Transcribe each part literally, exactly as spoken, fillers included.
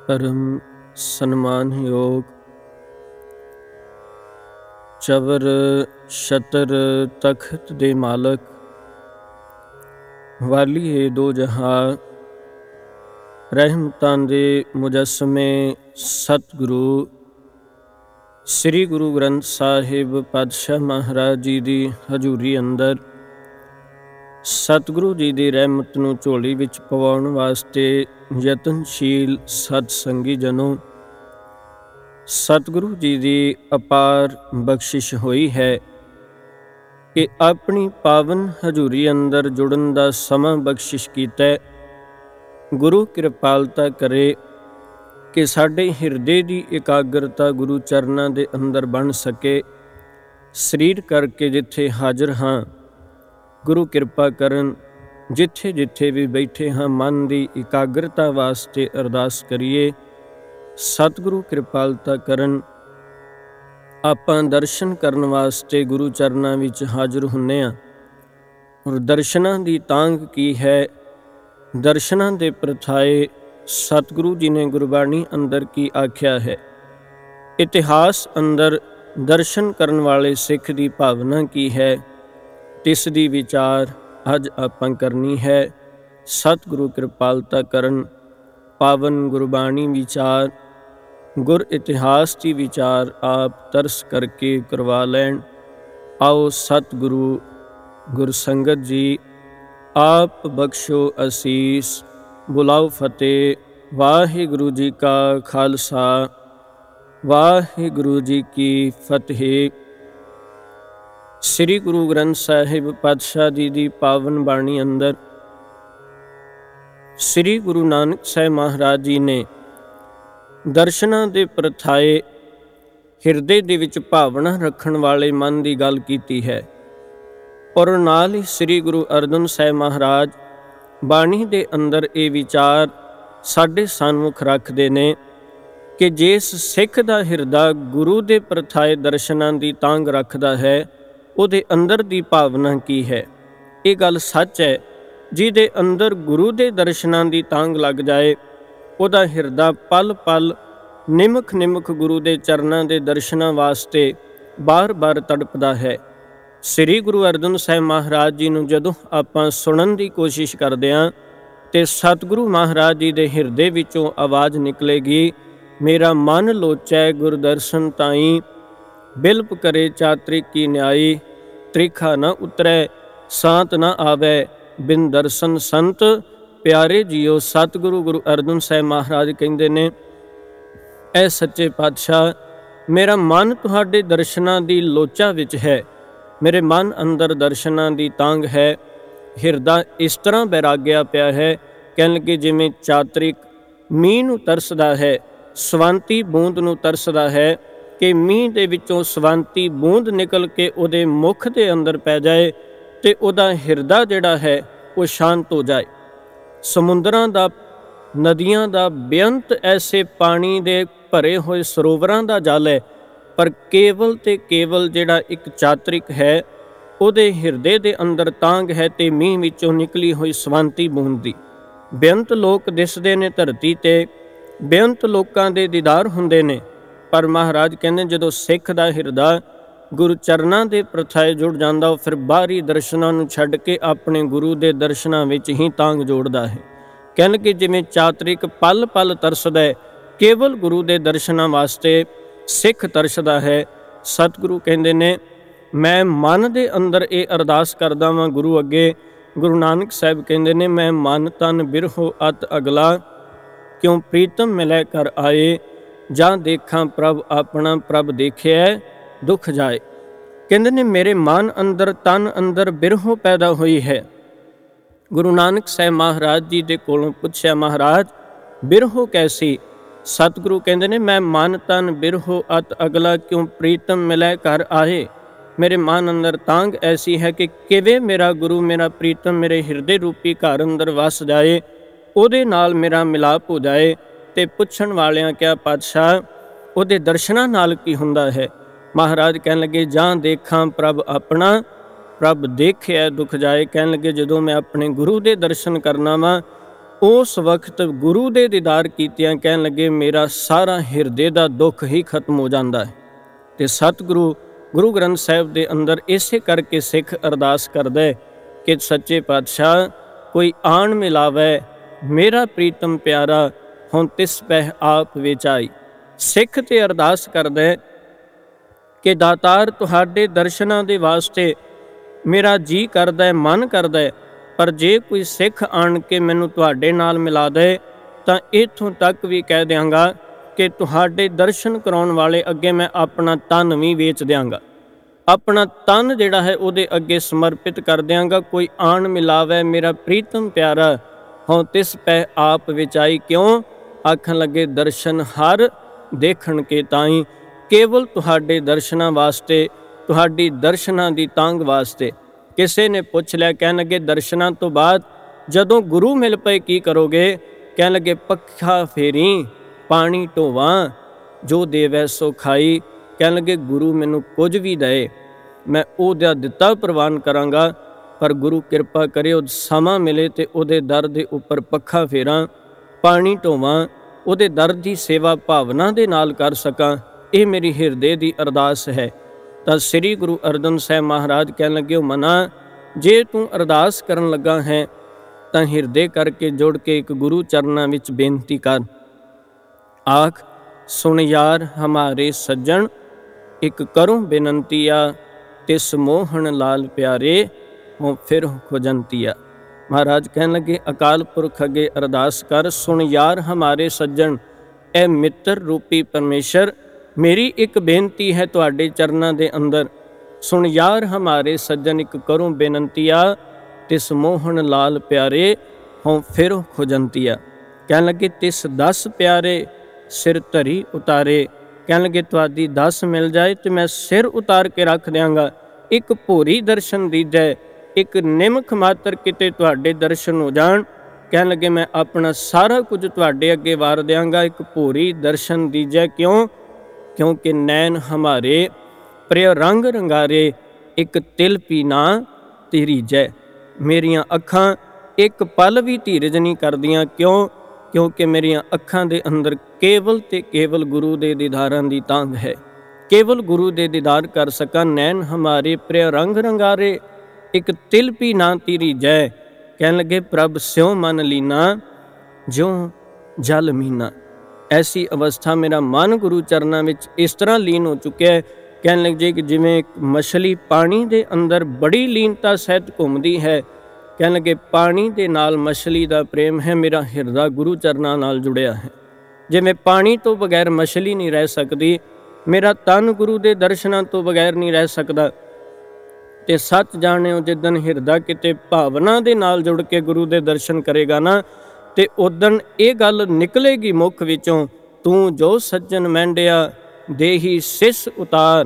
परम सन्मानयोग चवर छतर तख्त दे मालक वालिए दो जहां रहमतां दे मुजस्समे सतगुरु श्री गुरु ग्रंथ साहिब पातशाह महाराज जी ਦੀ ਹਜ਼ੂਰੀ ਅੰਦਰ ਸਤਿਗੁਰੂ ਜੀ ਦੀ ਰਹਿਮਤ ਨੂੰ ਝੋਲੀ ਵਿੱਚ ਪਵਾਉਣ ਵਾਸਤੇ ਯਤਨਸ਼ੀਲ ਸਤ ਸੰਗੀ ਜਨੋ, ਸਤਿਗੁਰੂ ਜੀ ਦੀ ਅਪਾਰ ਬਖਸ਼ਿਸ਼ ਹੋਈ ਹੈ ਕਿ ਆਪਣੀ ਪਾਵਨ ਹਜ਼ੂਰੀ ਅੰਦਰ ਜੁੜਨ ਦਾ ਸਮਾਂ ਬਖਸ਼ਿਸ਼ ਕੀਤਾ। ਗੁਰੂ ਕਿਰਪਾਲਤਾ ਕਰੇ ਕਿ ਸਾਡੇ ਹਿਰਦੇ ਦੀ ਇਕਾਗਰਤਾ ਗੁਰੂ ਚਰਨਾਂ ਦੇ ਅੰਦਰ ਬਣ ਸਕੇ। ਸਰੀਰ ਕਰਕੇ ਜਿੱਥੇ ਹਾਜ਼ਰ ਹਾਂ, ਗੁਰੂ ਕਿਰਪਾ ਕਰਨ ਜਿੱਥੇ ਜਿੱਥੇ ਵੀ ਬੈਠੇ ਹਾਂ ਮਨ ਦੀ ਇਕਾਗਰਤਾ ਵਾਸਤੇ ਅਰਦਾਸ ਕਰੀਏ। ਸਤਿਗੁਰੂ ਕਿਰਪਾਲਤਾ ਕਰਨ ਆਪਾਂ ਦਰਸ਼ਨ ਕਰਨ ਵਾਸਤੇ ਗੁਰੂ ਚਰਨਾਂ ਵਿੱਚ ਹਾਜ਼ਰ ਹੁੰਨੇ ਹਾਂ। ਔਰ ਦਰਸ਼ਨਾਂ ਦੀ ਤਾਂਘ ਕੀ ਹੈ, ਦਰਸ਼ਨਾਂ ਦੇ ਪ੍ਰਥਾਏ ਸਤਿਗੁਰੂ ਜੀ ਨੇ ਗੁਰਬਾਣੀ ਅੰਦਰ ਕੀ ਆਖਿਆ ਹੈ, ਇਤਿਹਾਸ ਅੰਦਰ ਦਰਸ਼ਨ ਕਰਨ ਵਾਲੇ ਸਿੱਖ ਦੀ ਭਾਵਨਾ ਕੀ ਹੈ, ਤਿਸ ਦੀ ਵਿਚਾਰ ਅੱਜ ਆਪਾਂ ਕਰਨੀ ਹੈ। ਸਤਿਗੁਰੂ ਕਿਰਪਾਲਤਾ ਕਰਨ ਪਾਵਨ ਗੁਰਬਾਣੀ ਵਿਚਾਰ ਗੁਰ ਇਤਿਹਾਸ ਦੀ ਵਿਚਾਰ ਆਪ ਤਰਸ ਕਰਕੇ ਕਰਵਾ ਲੈਣ। ਆਓ ਸਤਿਗੁਰੂ ਗੁਰਸੰਗਤ ਜੀ ਆਪ ਬਖਸ਼ੋ ਅਸੀਸ, ਬੁਲਾਓ ਫਤਿਹ। ਵਾਹਿਗੁਰੂ ਜੀ ਕਾ ਖਾਲਸਾ, ਵਾਹਿਗੁਰੂ ਜੀ ਕੀ ਫਤਿਹ। ਸ੍ਰੀ ਗੁਰੂ ਗ੍ਰੰਥ ਸਾਹਿਬ ਪਾਤਸ਼ਾਹ ਜੀ ਦੀ ਪਾਵਨ ਬਾਣੀ ਅੰਦਰ ਸ੍ਰੀ ਗੁਰੂ ਨਾਨਕ ਸਾਹਿਬ ਮਹਾਰਾਜ ਜੀ ਨੇ ਦਰਸ਼ਨਾਂ ਦੇ ਪ੍ਰਥਾਏ ਹਿਰਦੇ ਦੇ ਵਿੱਚ ਭਾਵਨਾ ਰੱਖਣ ਵਾਲੇ ਮਨ ਦੀ ਗੱਲ ਕੀਤੀ ਹੈ। ਔਰ ਨਾਲ ਹੀ ਸ੍ਰੀ ਗੁਰੂ ਅਰਜਨ ਸਾਹਿਬ ਮਹਾਰਾਜ ਬਾਣੀ ਦੇ ਅੰਦਰ ਇਹ ਵਿਚਾਰ ਸਾਡੇ ਸਨਮੁਖ ਰੱਖਦੇ ਨੇ ਕਿ ਜਿਸ ਸਿੱਖ ਦਾ ਹਿਰਦਾ ਗੁਰੂ ਦੇ ਪ੍ਰਥਾਏ ਦਰਸ਼ਨਾਂ ਦੀ ਤਾਂਘ ਰੱਖਦਾ ਹੈ, ਉਹਦੇ ਅੰਦਰ ਦੀ ਭਾਵਨਾ ਕੀ ਹੈ। ਇਹ ਗੱਲ ਸੱਚ ਹੈ, ਜਿਹਦੇ ਅੰਦਰ ਗੁਰੂ ਦੇ ਦਰਸ਼ਨਾਂ ਦੀ ਤਾਂਘ ਲੱਗ ਜਾਏ, ਉਹਦਾ ਹਿਰਦਾ ਪਲ ਪਲ ਨਿਮਖ ਨਿਮਖ ਗੁਰੂ ਦੇ ਚਰਨਾਂ ਦੇ ਦਰਸ਼ਨਾਂ ਵਾਸਤੇ ਬਾਰ-ਬਾਰ ਤੜਪਦਾ ਹੈ। ਸ੍ਰੀ ਗੁਰੂ ਅਰਜਨ ਸਾਹਿਬ ਮਹਾਰਾਜ ਜੀ ਨੂੰ ਜਦੋਂ ਆਪਾਂ ਸੁਣਨ ਦੀ ਕੋਸ਼ਿਸ਼ ਕਰਦੇ ਹਾਂ ਤੇ ਸਤਿਗੁਰੂ ਮਹਾਰਾਜ ਜੀ ਦੇ ਹਿਰਦੇ ਵਿੱਚੋਂ ਆਵਾਜ਼ ਨਿਕਲੇਗੀ, ਮੇਰਾ ਮਨ ਲੋਚੈ ਗੁਰਦਰਸ਼ਨ ਤਾਈਂ, ਬਿਲਪ ਕਰੇ ਚਾਤ੍ਰਿਕ ਕੀ ਨਿਆਈ, ਤ੍ਰਿਖਾ ਨਾ ਉਤਰੈ ਸਾਂਤ ਨਾ ਆਵੈ, ਬਿਨ ਦਰਸ਼ਨ ਸੰਤ ਪਿਆਰੇ ਜੀਓ। ਸਤਿਗੁਰੂ ਗੁਰੂ ਅਰਜਨ ਸਾਹਿਬ ਮਹਾਰਾਜ ਕਹਿੰਦੇ ਨੇ, ਐ ਸੱਚੇ ਪਾਤਸ਼ਾਹ, ਮੇਰਾ ਮਨ ਤੁਹਾਡੇ ਦਰਸ਼ਨਾਂ ਦੀ ਲੋਚਾ ਵਿੱਚ ਹੈ, ਮੇਰੇ ਮਨ ਅੰਦਰ ਦਰਸ਼ਨਾਂ ਦੀ ਤਾਂਘ ਹੈ। ਹਿਰਦਾ ਇਸ ਤਰ੍ਹਾਂ ਬੈਰਾਗਿਆ ਪਿਆ ਹੈ, ਕਹਿਣ ਲੱਗੇ ਜਿਵੇਂ ਚਾਤ੍ਰਿਕ ਮੀਂਹ ਨੂੰ ਤਰਸਦਾ ਹੈ, ਸਵੰਤੀ ਬੂੰਦ ਨੂੰ ਤਰਸਦਾ ਹੈ ਕਿ ਮੀਂਹ ਦੇ ਵਿੱਚੋਂ ਸਵੰਤੀ ਬੂੰਦ ਨਿਕਲ ਕੇ ਉਹਦੇ ਮੁੱਖ ਦੇ ਅੰਦਰ ਪੈ ਜਾਏ ਤੇ ਉਹਦਾ ਹਿਰਦਾ ਜਿਹੜਾ ਹੈ ਉਹ ਸ਼ਾਂਤ ਹੋ ਜਾਏ। ਸਮੁੰਦਰਾਂ ਦਾ, ਨਦੀਆਂ ਦਾ ਬੇਅੰਤ ਐਸੇ ਪਾਣੀ ਦੇ ਭਰੇ ਹੋਏ ਸਰੋਵਰਾਂ ਦਾ ਜਲ ਹੈ, ਪਰ ਕੇਵਲ ਤੇ ਕੇਵਲ ਜਿਹੜਾ ਇੱਕ ਚਾਤ੍ਰਿਕ ਹੈ ਉਹਦੇ ਹਿਰਦੇ ਦੇ ਅੰਦਰ ਤਾਂਘ ਹੈ ਤੇ ਮੀਂਹ ਵਿੱਚੋਂ ਨਿਕਲੀ ਹੋਈ ਸਵੰਤੀ ਬੂੰਦ ਦੀ। ਬੇਅੰਤ ਲੋਕ ਦਿਸਦੇ ਨੇ ਧਰਤੀ ਤੇ, ਬੇਅੰਤ ਲੋਕਾਂ ਦੇ ਦੀਦਾਰ ਹੁੰਦੇ ਨੇ, ਪਰ ਮਹਾਰਾਜ ਕਹਿੰਦੇ ਜਦੋਂ ਸਿੱਖ ਦਾ ਹਿਰਦਾ ਗੁਰੂ ਚਰਨਾਂ ਦੇ ਪ੍ਰਥਾਏ ਜੁੜ ਜਾਂਦਾ, ਉਹ ਫਿਰ ਬਾਹਰੀ ਦਰਸ਼ਨਾਂ ਨੂੰ ਛੱਡ ਕੇ ਆਪਣੇ ਗੁਰੂ ਦੇ ਦਰਸ਼ਨਾਂ ਵਿੱਚ ਹੀ ਤਾਂਘ ਜੋੜਦਾ ਹੈ। ਕਹਿਣ ਕਿ ਜਿਵੇਂ ਚਾਤ੍ਰਿਕ ਪਲ ਪਲ ਤਰਸਦਾ ਹੈ, ਕੇਵਲ ਗੁਰੂ ਦੇ ਦਰਸ਼ਨਾਂ ਵਾਸਤੇ ਸਿੱਖ ਤਰਸਦਾ ਹੈ। ਸਤਿਗੁਰੂ ਕਹਿੰਦੇ ਨੇ, ਮੈਂ ਮਨ ਦੇ ਅੰਦਰ ਇਹ ਅਰਦਾਸ ਕਰਦਾ ਵਾਂ ਗੁਰੂ ਅੱਗੇ। ਗੁਰੂ ਨਾਨਕ ਸਾਹਿਬ ਕਹਿੰਦੇ ਨੇ, ਮੈਂ ਮਨ ਤਨ ਬਿਰਹੋ ਅਤ ਅਗਲਾ, ਕਿਉਂ ਪ੍ਰੀਤਮ ਮਿਲੈ ਕਰ ਆਏ, ਜਾਂ ਦੇਖਾਂ ਪ੍ਰਭ ਆਪਣਾ ਪ੍ਰਭ ਦੇਖਿਆ ਦੁੱਖ ਜਾਏ। ਕਹਿੰਦੇ ਨੇ ਮੇਰੇ ਮਨ ਅੰਦਰ ਤਨ ਅੰਦਰ ਬਿਰਹੋ ਪੈਦਾ ਹੋਈ ਹੈ। ਗੁਰੂ ਨਾਨਕ ਸਾਹਿਬ ਮਹਾਰਾਜ ਜੀ ਦੇ ਕੋਲੋਂ ਪੁੱਛਿਆ, ਮਹਾਰਾਜ ਬਿਰਹੋ ਕੈਸੀ? ਸਤਿਗੁਰੂ ਕਹਿੰਦੇ ਨੇ, ਮੈਂ ਮਨ ਤਨ ਬਿਰਹੋ ਅਤ ਅਗਲਾ, ਕਿਉਂ ਪ੍ਰੀਤਮ ਮਿਲੈ ਕਰ ਆਏ। ਮੇਰੇ ਮਨ ਅੰਦਰ ਤਾਂਘ ਐਸੀ ਹੈ ਕਿ ਕਿਵੇਂ ਮੇਰਾ ਗੁਰੂ, ਮੇਰਾ ਪ੍ਰੀਤਮ ਮੇਰੇ ਹਿਰਦੇ ਰੂਪੀ ਘਰ ਅੰਦਰ ਵਸ ਜਾਏ, ਉਹਦੇ ਨਾਲ ਮੇਰਾ ਮਿਲਾਪ ਹੋ ਜਾਏ। ਤੇ ਪੁੱਛਣ ਵਾਲਿਆਂ ਕਿਹਾ, ਪਾਤਸ਼ਾਹ ਉਹਦੇ ਦਰਸ਼ਨਾਂ ਨਾਲ ਕੀ ਹੁੰਦਾ ਹੈ? ਮਹਾਰਾਜ ਕਹਿਣ ਲੱਗੇ, ਜਾਂ ਦੇਖਾਂ ਪ੍ਰਭ ਆਪਣਾ ਪ੍ਰਭ ਦੇਖਿਆ ਦੁੱਖ ਜਾਏ। ਕਹਿਣ ਲੱਗੇ ਜਦੋਂ ਮੈਂ ਆਪਣੇ ਗੁਰੂ ਦੇ ਦਰਸ਼ਨ ਕਰਨਾ ਵਾ, ਉਸ ਵਕਤ ਗੁਰੂ ਦੇ ਦੀਦਾਰ ਕੀਤਿਆਂ ਕਹਿਣ ਲੱਗੇ ਮੇਰਾ ਸਾਰਾ ਹਿਰਦੇ ਦਾ ਦੁੱਖ ਹੀ ਖਤਮ ਹੋ ਜਾਂਦਾ ਹੈ। ਤੇ ਸਤਿਗੁਰੂ ਗੁਰੂ ਗ੍ਰੰਥ ਸਾਹਿਬ ਦੇ ਅੰਦਰ ਇਸੇ ਕਰਕੇ ਸਿੱਖ ਅਰਦਾਸ ਕਰਦਾ ਹੈ ਕਿ ਸੱਚੇ ਪਾਤਸ਼ਾਹ ਕੋਈ ਆਣ ਮਿਲਾਵੇ ਮੇਰਾ ਪ੍ਰੀਤਮ ਪਿਆਰਾ ਹੁਣ ਤਿਸ ਪਹਿ ਆਪ ਵਿਚਾਈ। ਸਿੱਖ ਤੇ ਅਰਦਾਸ ਕਰਦਾ ਹੈ ਕਿ ਦਾਤਾਰ ਤੁਹਾਡੇ ਦਰਸ਼ਨਾਂ ਦੇ ਵਾਸਤੇ ਮੇਰਾ ਜੀ ਕਰਦਾ ਹੈ, ਮਨ ਕਰਦਾ ਹੈ, ਪਰ ਜੇ ਕੋਈ ਸਿੱਖ ਆਣ ਕੇ ਮੈਨੂੰ ਤੁਹਾਡੇ ਨਾਲ ਮਿਲਾ ਦੇ ਤਾਂ ਇੱਥੋਂ ਤੱਕ ਵੀ ਕਹਿ ਦਿਆਂਗਾ ਕਿ ਤੁਹਾਡੇ ਦਰਸ਼ਨ ਕਰਾਉਣ ਵਾਲੇ ਅੱਗੇ ਮੈਂ ਆਪਣਾ ਤਨ ਵੀ ਵੇਚ ਦਿਆਂਗਾ, ਆਪਣਾ ਤਨ ਜਿਹੜਾ ਹੈ ਉਹਦੇ ਅੱਗੇ ਸਮਰਪਿਤ ਕਰ ਦਿਆਂਗਾ। ਕੋਈ ਆਣ ਮਿਲਾਵੇ ਮੇਰਾ ਪ੍ਰੀਤਮ ਪਿਆਰਾ ਹੋਂ ਤਿਸ ਪੈ ਆਪ ਵਿਚਾਈ। ਕਿਉਂ ਆਖਣ ਲੱਗੇ ਦਰਸ਼ਨ ਹਰ ਦੇਖਣ ਕੇ ਤਾਈ, ਕੇਵਲ ਤੁਹਾਡੇ ਦਰਸ਼ਨਾਂ ਵਾਸਤੇ, ਤੁਹਾਡੀ ਦਰਸ਼ਨਾਂ ਦੀ ਤਾਂਘ ਵਾਸਤੇ। ਕਿਸੇ ਨੇ ਪੁੱਛ ਲਿਆ, ਕਹਿਣ ਲੱਗੇ ਦਰਸ਼ਨਾਂ ਤੋਂ ਬਾਅਦ ਜਦੋਂ ਗੁਰੂ ਮਿਲ ਪਏ ਕੀ ਕਰੋਗੇ? ਕਹਿਣ ਲੱਗੇ ਪੱਖਾ ਫੇਰੀ ਪਾਣੀ ਢੋਵਾਂ ਜੋ ਦੇਵੈ ਸੋ ਖਾਈ। ਕਹਿਣ ਲੱਗੇ ਗੁਰੂ ਮੈਨੂੰ ਕੁਝ ਵੀ ਦਏ ਮੈਂ ਉਹਦਾ ਦਿੱਤਾ ਪ੍ਰਵਾਨ ਕਰਾਂਗਾ, ਪਰ ਗੁਰੂ ਕਿਰਪਾ ਕਰੇ ਉਹ ਸਮਾਂ ਮਿਲੇ ਤੇ ਉਹਦੇ ਦਰ ਦੇ ਉੱਪਰ ਪੱਖਾ ਫੇਰਾਂ, ਪਾਣੀ ਢੋਵਾਂ, ਉਹਦੇ ਦਰ ਦੀ ਸੇਵਾ ਭਾਵਨਾ ਦੇ ਨਾਲ ਕਰ ਸਕਾਂ। ਇਹ ਮੇਰੀ ਹਿਰਦੇ ਦੀ ਅਰਦਾਸ ਹੈ। ਤਾਂ ਸ੍ਰੀ ਗੁਰੂ ਅਰਜਨ ਸਾਹਿਬ ਮਹਾਰਾਜ ਕਹਿਣ ਲੱਗੇ ਉਹ ਮਨਾ, ਜੇ ਤੂੰ ਅਰਦਾਸ ਕਰਨ ਲੱਗਾ ਹੈ ਤਾਂ ਹਿਰਦੇ ਕਰਕੇ ਜੁੜ ਕੇ ਇੱਕ ਗੁਰੂ ਚਰਨਾਂ ਵਿੱਚ ਬੇਨਤੀ ਕਰ। ਆਖ ਸੁਣ ਯਾਰ ਹਮਾਰੇ ਸੱਜਣ ਇੱਕ ਕਰੂੰ ਬੇਨੰਤੀਆ, ਤਿਸ ਮੋਹਣ ਲਾਲ ਪਿਆਰੇ ਹੋ ਫਿਰ ਖੁਜੰਤੀਆ। ਮਹਾਰਾਜ ਕਹਿਣ ਲੱਗੇ ਅਕਾਲ ਪੁਰਖ ਅੱਗੇ ਅਰਦਾਸ ਕਰ, ਸੁਣ ਯਾਰ ਹਮਾਰੇ ਸੱਜਣ, ਇਹ ਮਿੱਤਰ ਰੂਪੀ ਪਰਮੇਸ਼ਰ ਮੇਰੀ ਇੱਕ ਬੇਨਤੀ ਹੈ ਤੁਹਾਡੇ ਚਰਨਾਂ ਦੇ ਅੰਦਰ। ਸੁਣ ਯਾਰ ਹਮਾਰੇ ਸੱਜਣ ਇੱਕ ਕਰੂੰ ਬੇਨੰਤੀਆ, ਤਿਸ ਮੋਹਣ ਲਾਲ ਪਿਆਰੇ ਹੋਂ ਫਿਰ ਖੁਜੰਤੀਆ। ਕਹਿਣ ਲੱਗੇ ਤਿਸ ਦਸ ਪਿਆਰੇ ਸਿਰ ਧਰੀ ਉਤਾਰੇ। ਕਹਿਣ ਲੱਗੇ ਤੁਹਾਡੀ ਦਸ ਮਿਲ ਜਾਏ ਤੇ ਮੈਂ ਸਿਰ ਉਤਾਰ ਕੇ ਰੱਖ ਦਿਆਂਗਾ। ਇੱਕ ਭੋਰੀ ਦਰਸ਼ਨ ਦੀਜੈ, ਇੱਕ ਨਿਮਖ ਮਾਤਰ ਕਿਤੇ ਤੁਹਾਡੇ ਦਰਸ਼ਨ ਹੋ ਜਾਣ। ਕਹਿਣ ਲੱਗੇ ਮੈਂ ਆਪਣਾ ਸਾਰਾ ਕੁਝ ਤੁਹਾਡੇ ਅੱਗੇ ਵਾਰ ਦਿਆਂਗਾ। ਇੱਕ ਭੋਰੀ ਦਰਸ਼ਨ ਦੀਜੈ। ਕਿਉਂ? ਕਿਉਂਕਿ ਨੈਣ ਹਮਾਰੇ ਪ੍ਰਿਯ ਰੰਗ ਰੰਗਾਰੇ, ਇੱਕ ਤਿਲ ਪੀ ਨਾ ਧੀਰੀਜੈ। ਮੇਰੀਆਂ ਅੱਖਾਂ ਇੱਕ ਪਲ ਵੀ ਧੀਰਜ ਨਹੀਂ ਕਰਦੀਆਂ। ਕਿਉਂ? ਕਿਉਂਕਿ ਮੇਰੀਆਂ ਅੱਖਾਂ ਦੇ ਅੰਦਰ ਕੇਵਲ ਤੇ ਕੇਵਲ ਗੁਰੂ ਦੇ ਦੀਦਾਰਾਂ ਦੀ ਤਾਂਘ ਹੈ। ਕੇਵਲ ਗੁਰੂ ਦੇ ਦੀਦਾਰ ਕਰ ਸਕਾਂ। ਨੈਣ ਹਮਾਰੇ ਪ੍ਰਿਯ ਰੰਗ ਰੰਗਾਰੇ, ਇੱਕ ਤਿਲ ਪੀ ਨਾ ਧੀਰੀਜੈ। ਕਹਿਣ ਲੱਗੇ ਪ੍ਰਭ ਸਿਉ ਮਨ ਲੀਨਾ, ਜਿਉ ਜਲ ਮੀਨਾ। ਐਸੀ ਅਵਸਥਾ ਮੇਰਾ ਮਨ ਗੁਰੂ ਚਰਨਾਂ ਵਿੱਚ ਇਸ ਤਰ੍ਹਾਂ ਲੀਨ ਹੋ ਚੁੱਕਿਆ ਹੈ। ਕਹਿਣ ਲੱਗੇ ਕਿ ਜਿਵੇਂ ਇੱਕ ਮਛਲੀ ਪਾਣੀ ਦੇ ਅੰਦਰ ਬੜੀ ਲੀਨਤਾ ਸਹਿਤ ਘੁੰਮਦੀ ਹੈ। ਕਹਿਣ ਲੱਗੇ ਪਾਣੀ ਦੇ ਨਾਲ ਮਛਲੀ ਦਾ ਪ੍ਰੇਮ ਹੈ, ਮੇਰਾ ਹਿਰਦਾ ਗੁਰੂ ਚਰਨਾਂ ਨਾਲ ਜੁੜਿਆ ਹੈ। ਜਿਵੇਂ ਪਾਣੀ ਤੋਂ ਬਗੈਰ ਮਛਲੀ ਨਹੀਂ ਰਹਿ ਸਕਦੀ, ਮੇਰਾ ਤਨ ਗੁਰੂ ਦੇ ਦਰਸ਼ਨਾਂ ਤੋਂ ਬਗੈਰ ਨਹੀਂ ਰਹਿ ਸਕਦਾ। ਤੇ ਸੱਚ ਜਾਣਿਓ ਜਿੱਦਣ ਹਿਰਦਾ ਕਿਤੇ ਭਾਵਨਾ ਦੇ ਨਾਲ ਜੁੜ ਕੇ ਗੁਰੂ ਦੇ ਦਰਸ਼ਨ ਕਰੇਗਾ ਨਾ, ਤੇ ਉਦਣ ਇਹ ਗੱਲ ਨਿਕਲੇਗੀ ਮੁੱਖ ਵਿੱਚੋਂ, ਤੂੰ ਜੋ ਸੱਜਣ ਮਹਿੰਡਿਆ ਦੇਹੀ ਸਿਸ ਉਤਾਰ,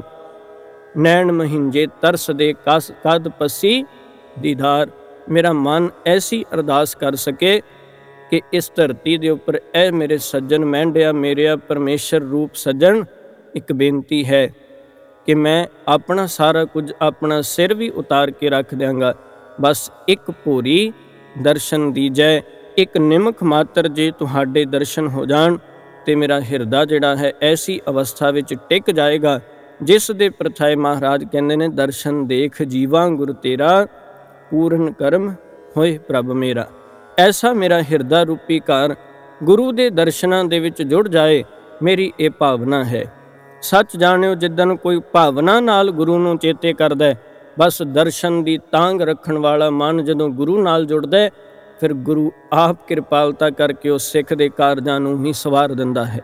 ਨੈਣ ਮਹਿੰਜੇ ਤਰਸ ਦੇ ਕਸ ਕਦ ਪਸੀ ਦੀਦਾਰ। ਮੇਰਾ ਮਨ ਐਸੀ ਅਰਦਾਸ ਕਰ ਸਕੇ ਕਿ ਇਸ ਧਰਤੀ ਦੇ ਉੱਪਰ ਇਹ ਮੇਰੇ ਸੱਜਣ ਮਹਿੰਡਿਆ, ਮੇਰੇ ਪਰਮੇਸ਼ਰ ਰੂਪ ਸੱਜਣ, ਇੱਕ ਬੇਨਤੀ ਹੈ ਕਿ ਮੈਂ ਆਪਣਾ ਸਾਰਾ ਕੁਝ, ਆਪਣਾ ਸਿਰ ਵੀ ਉਤਾਰ ਕੇ ਰੱਖ ਦਿਆਂਗਾ। ਬਸ ਇੱਕ ਭੋਰੀ ਦਰਸ਼ਨ ਦੀਜੈ, ਇੱਕ ਨਿਮਖ ਮਾਤਰ ਜੇ ਤੁਹਾਡੇ ਦਰਸ਼ਨ ਹੋ ਜਾਣ ਤੇ ਮੇਰਾ ਹਿਰਦਾ ਜਿਹੜਾ ਹੈ ਐਸੀ ਅਵਸਥਾ ਵਿੱਚ ਟਿਕ ਜਾਏਗਾ ਜਿਸ ਦੇ ਪ੍ਰਥਾਏ ਮਹਾਰਾਜ ਕਹਿੰਦੇ ਨੇ ਦਰਸ਼ਨ ਦੇਖ ਜੀਵਾਂ ਗੁਰ ਤੇਰਾ, ਪੂਰਨ ਕਰਮ ਹੋਏ ਪ੍ਰਭ ਮੇਰਾ। ਐਸਾ ਮੇਰਾ ਹਿਰਦਾ ਰੂਪੀ ਘਰ ਗੁਰੂ ਦੇ ਦਰਸ਼ਨਾਂ ਦੇ ਵਿੱਚ ਜੁੜ ਜਾਏ, ਮੇਰੀ ਇਹ ਭਾਵਨਾ ਹੈ। ਸੱਚ ਜਾਣਿਓ ਜਿੱਦਣ ਕੋਈ ਭਾਵਨਾ ਨਾਲ ਗੁਰੂ ਨੂੰ ਚੇਤੇ ਕਰਦਾ, ਬਸ ਦਰਸ਼ਨ ਦੀ ਤਾਂਘ ਰੱਖਣ ਵਾਲਾ ਮਨ ਜਦੋਂ ਗੁਰੂ ਨਾਲ ਜੁੜਦਾ, ਫਿਰ ਗੁਰੂ ਆਪ ਕਿਰਪਾਲਤਾ ਕਰਕੇ ਉਸ ਸਿੱਖ ਦੇ ਕਾਰਜਾਂ ਨੂੰ ਹੀ ਸਵਾਰ ਦਿੰਦਾ ਹੈ।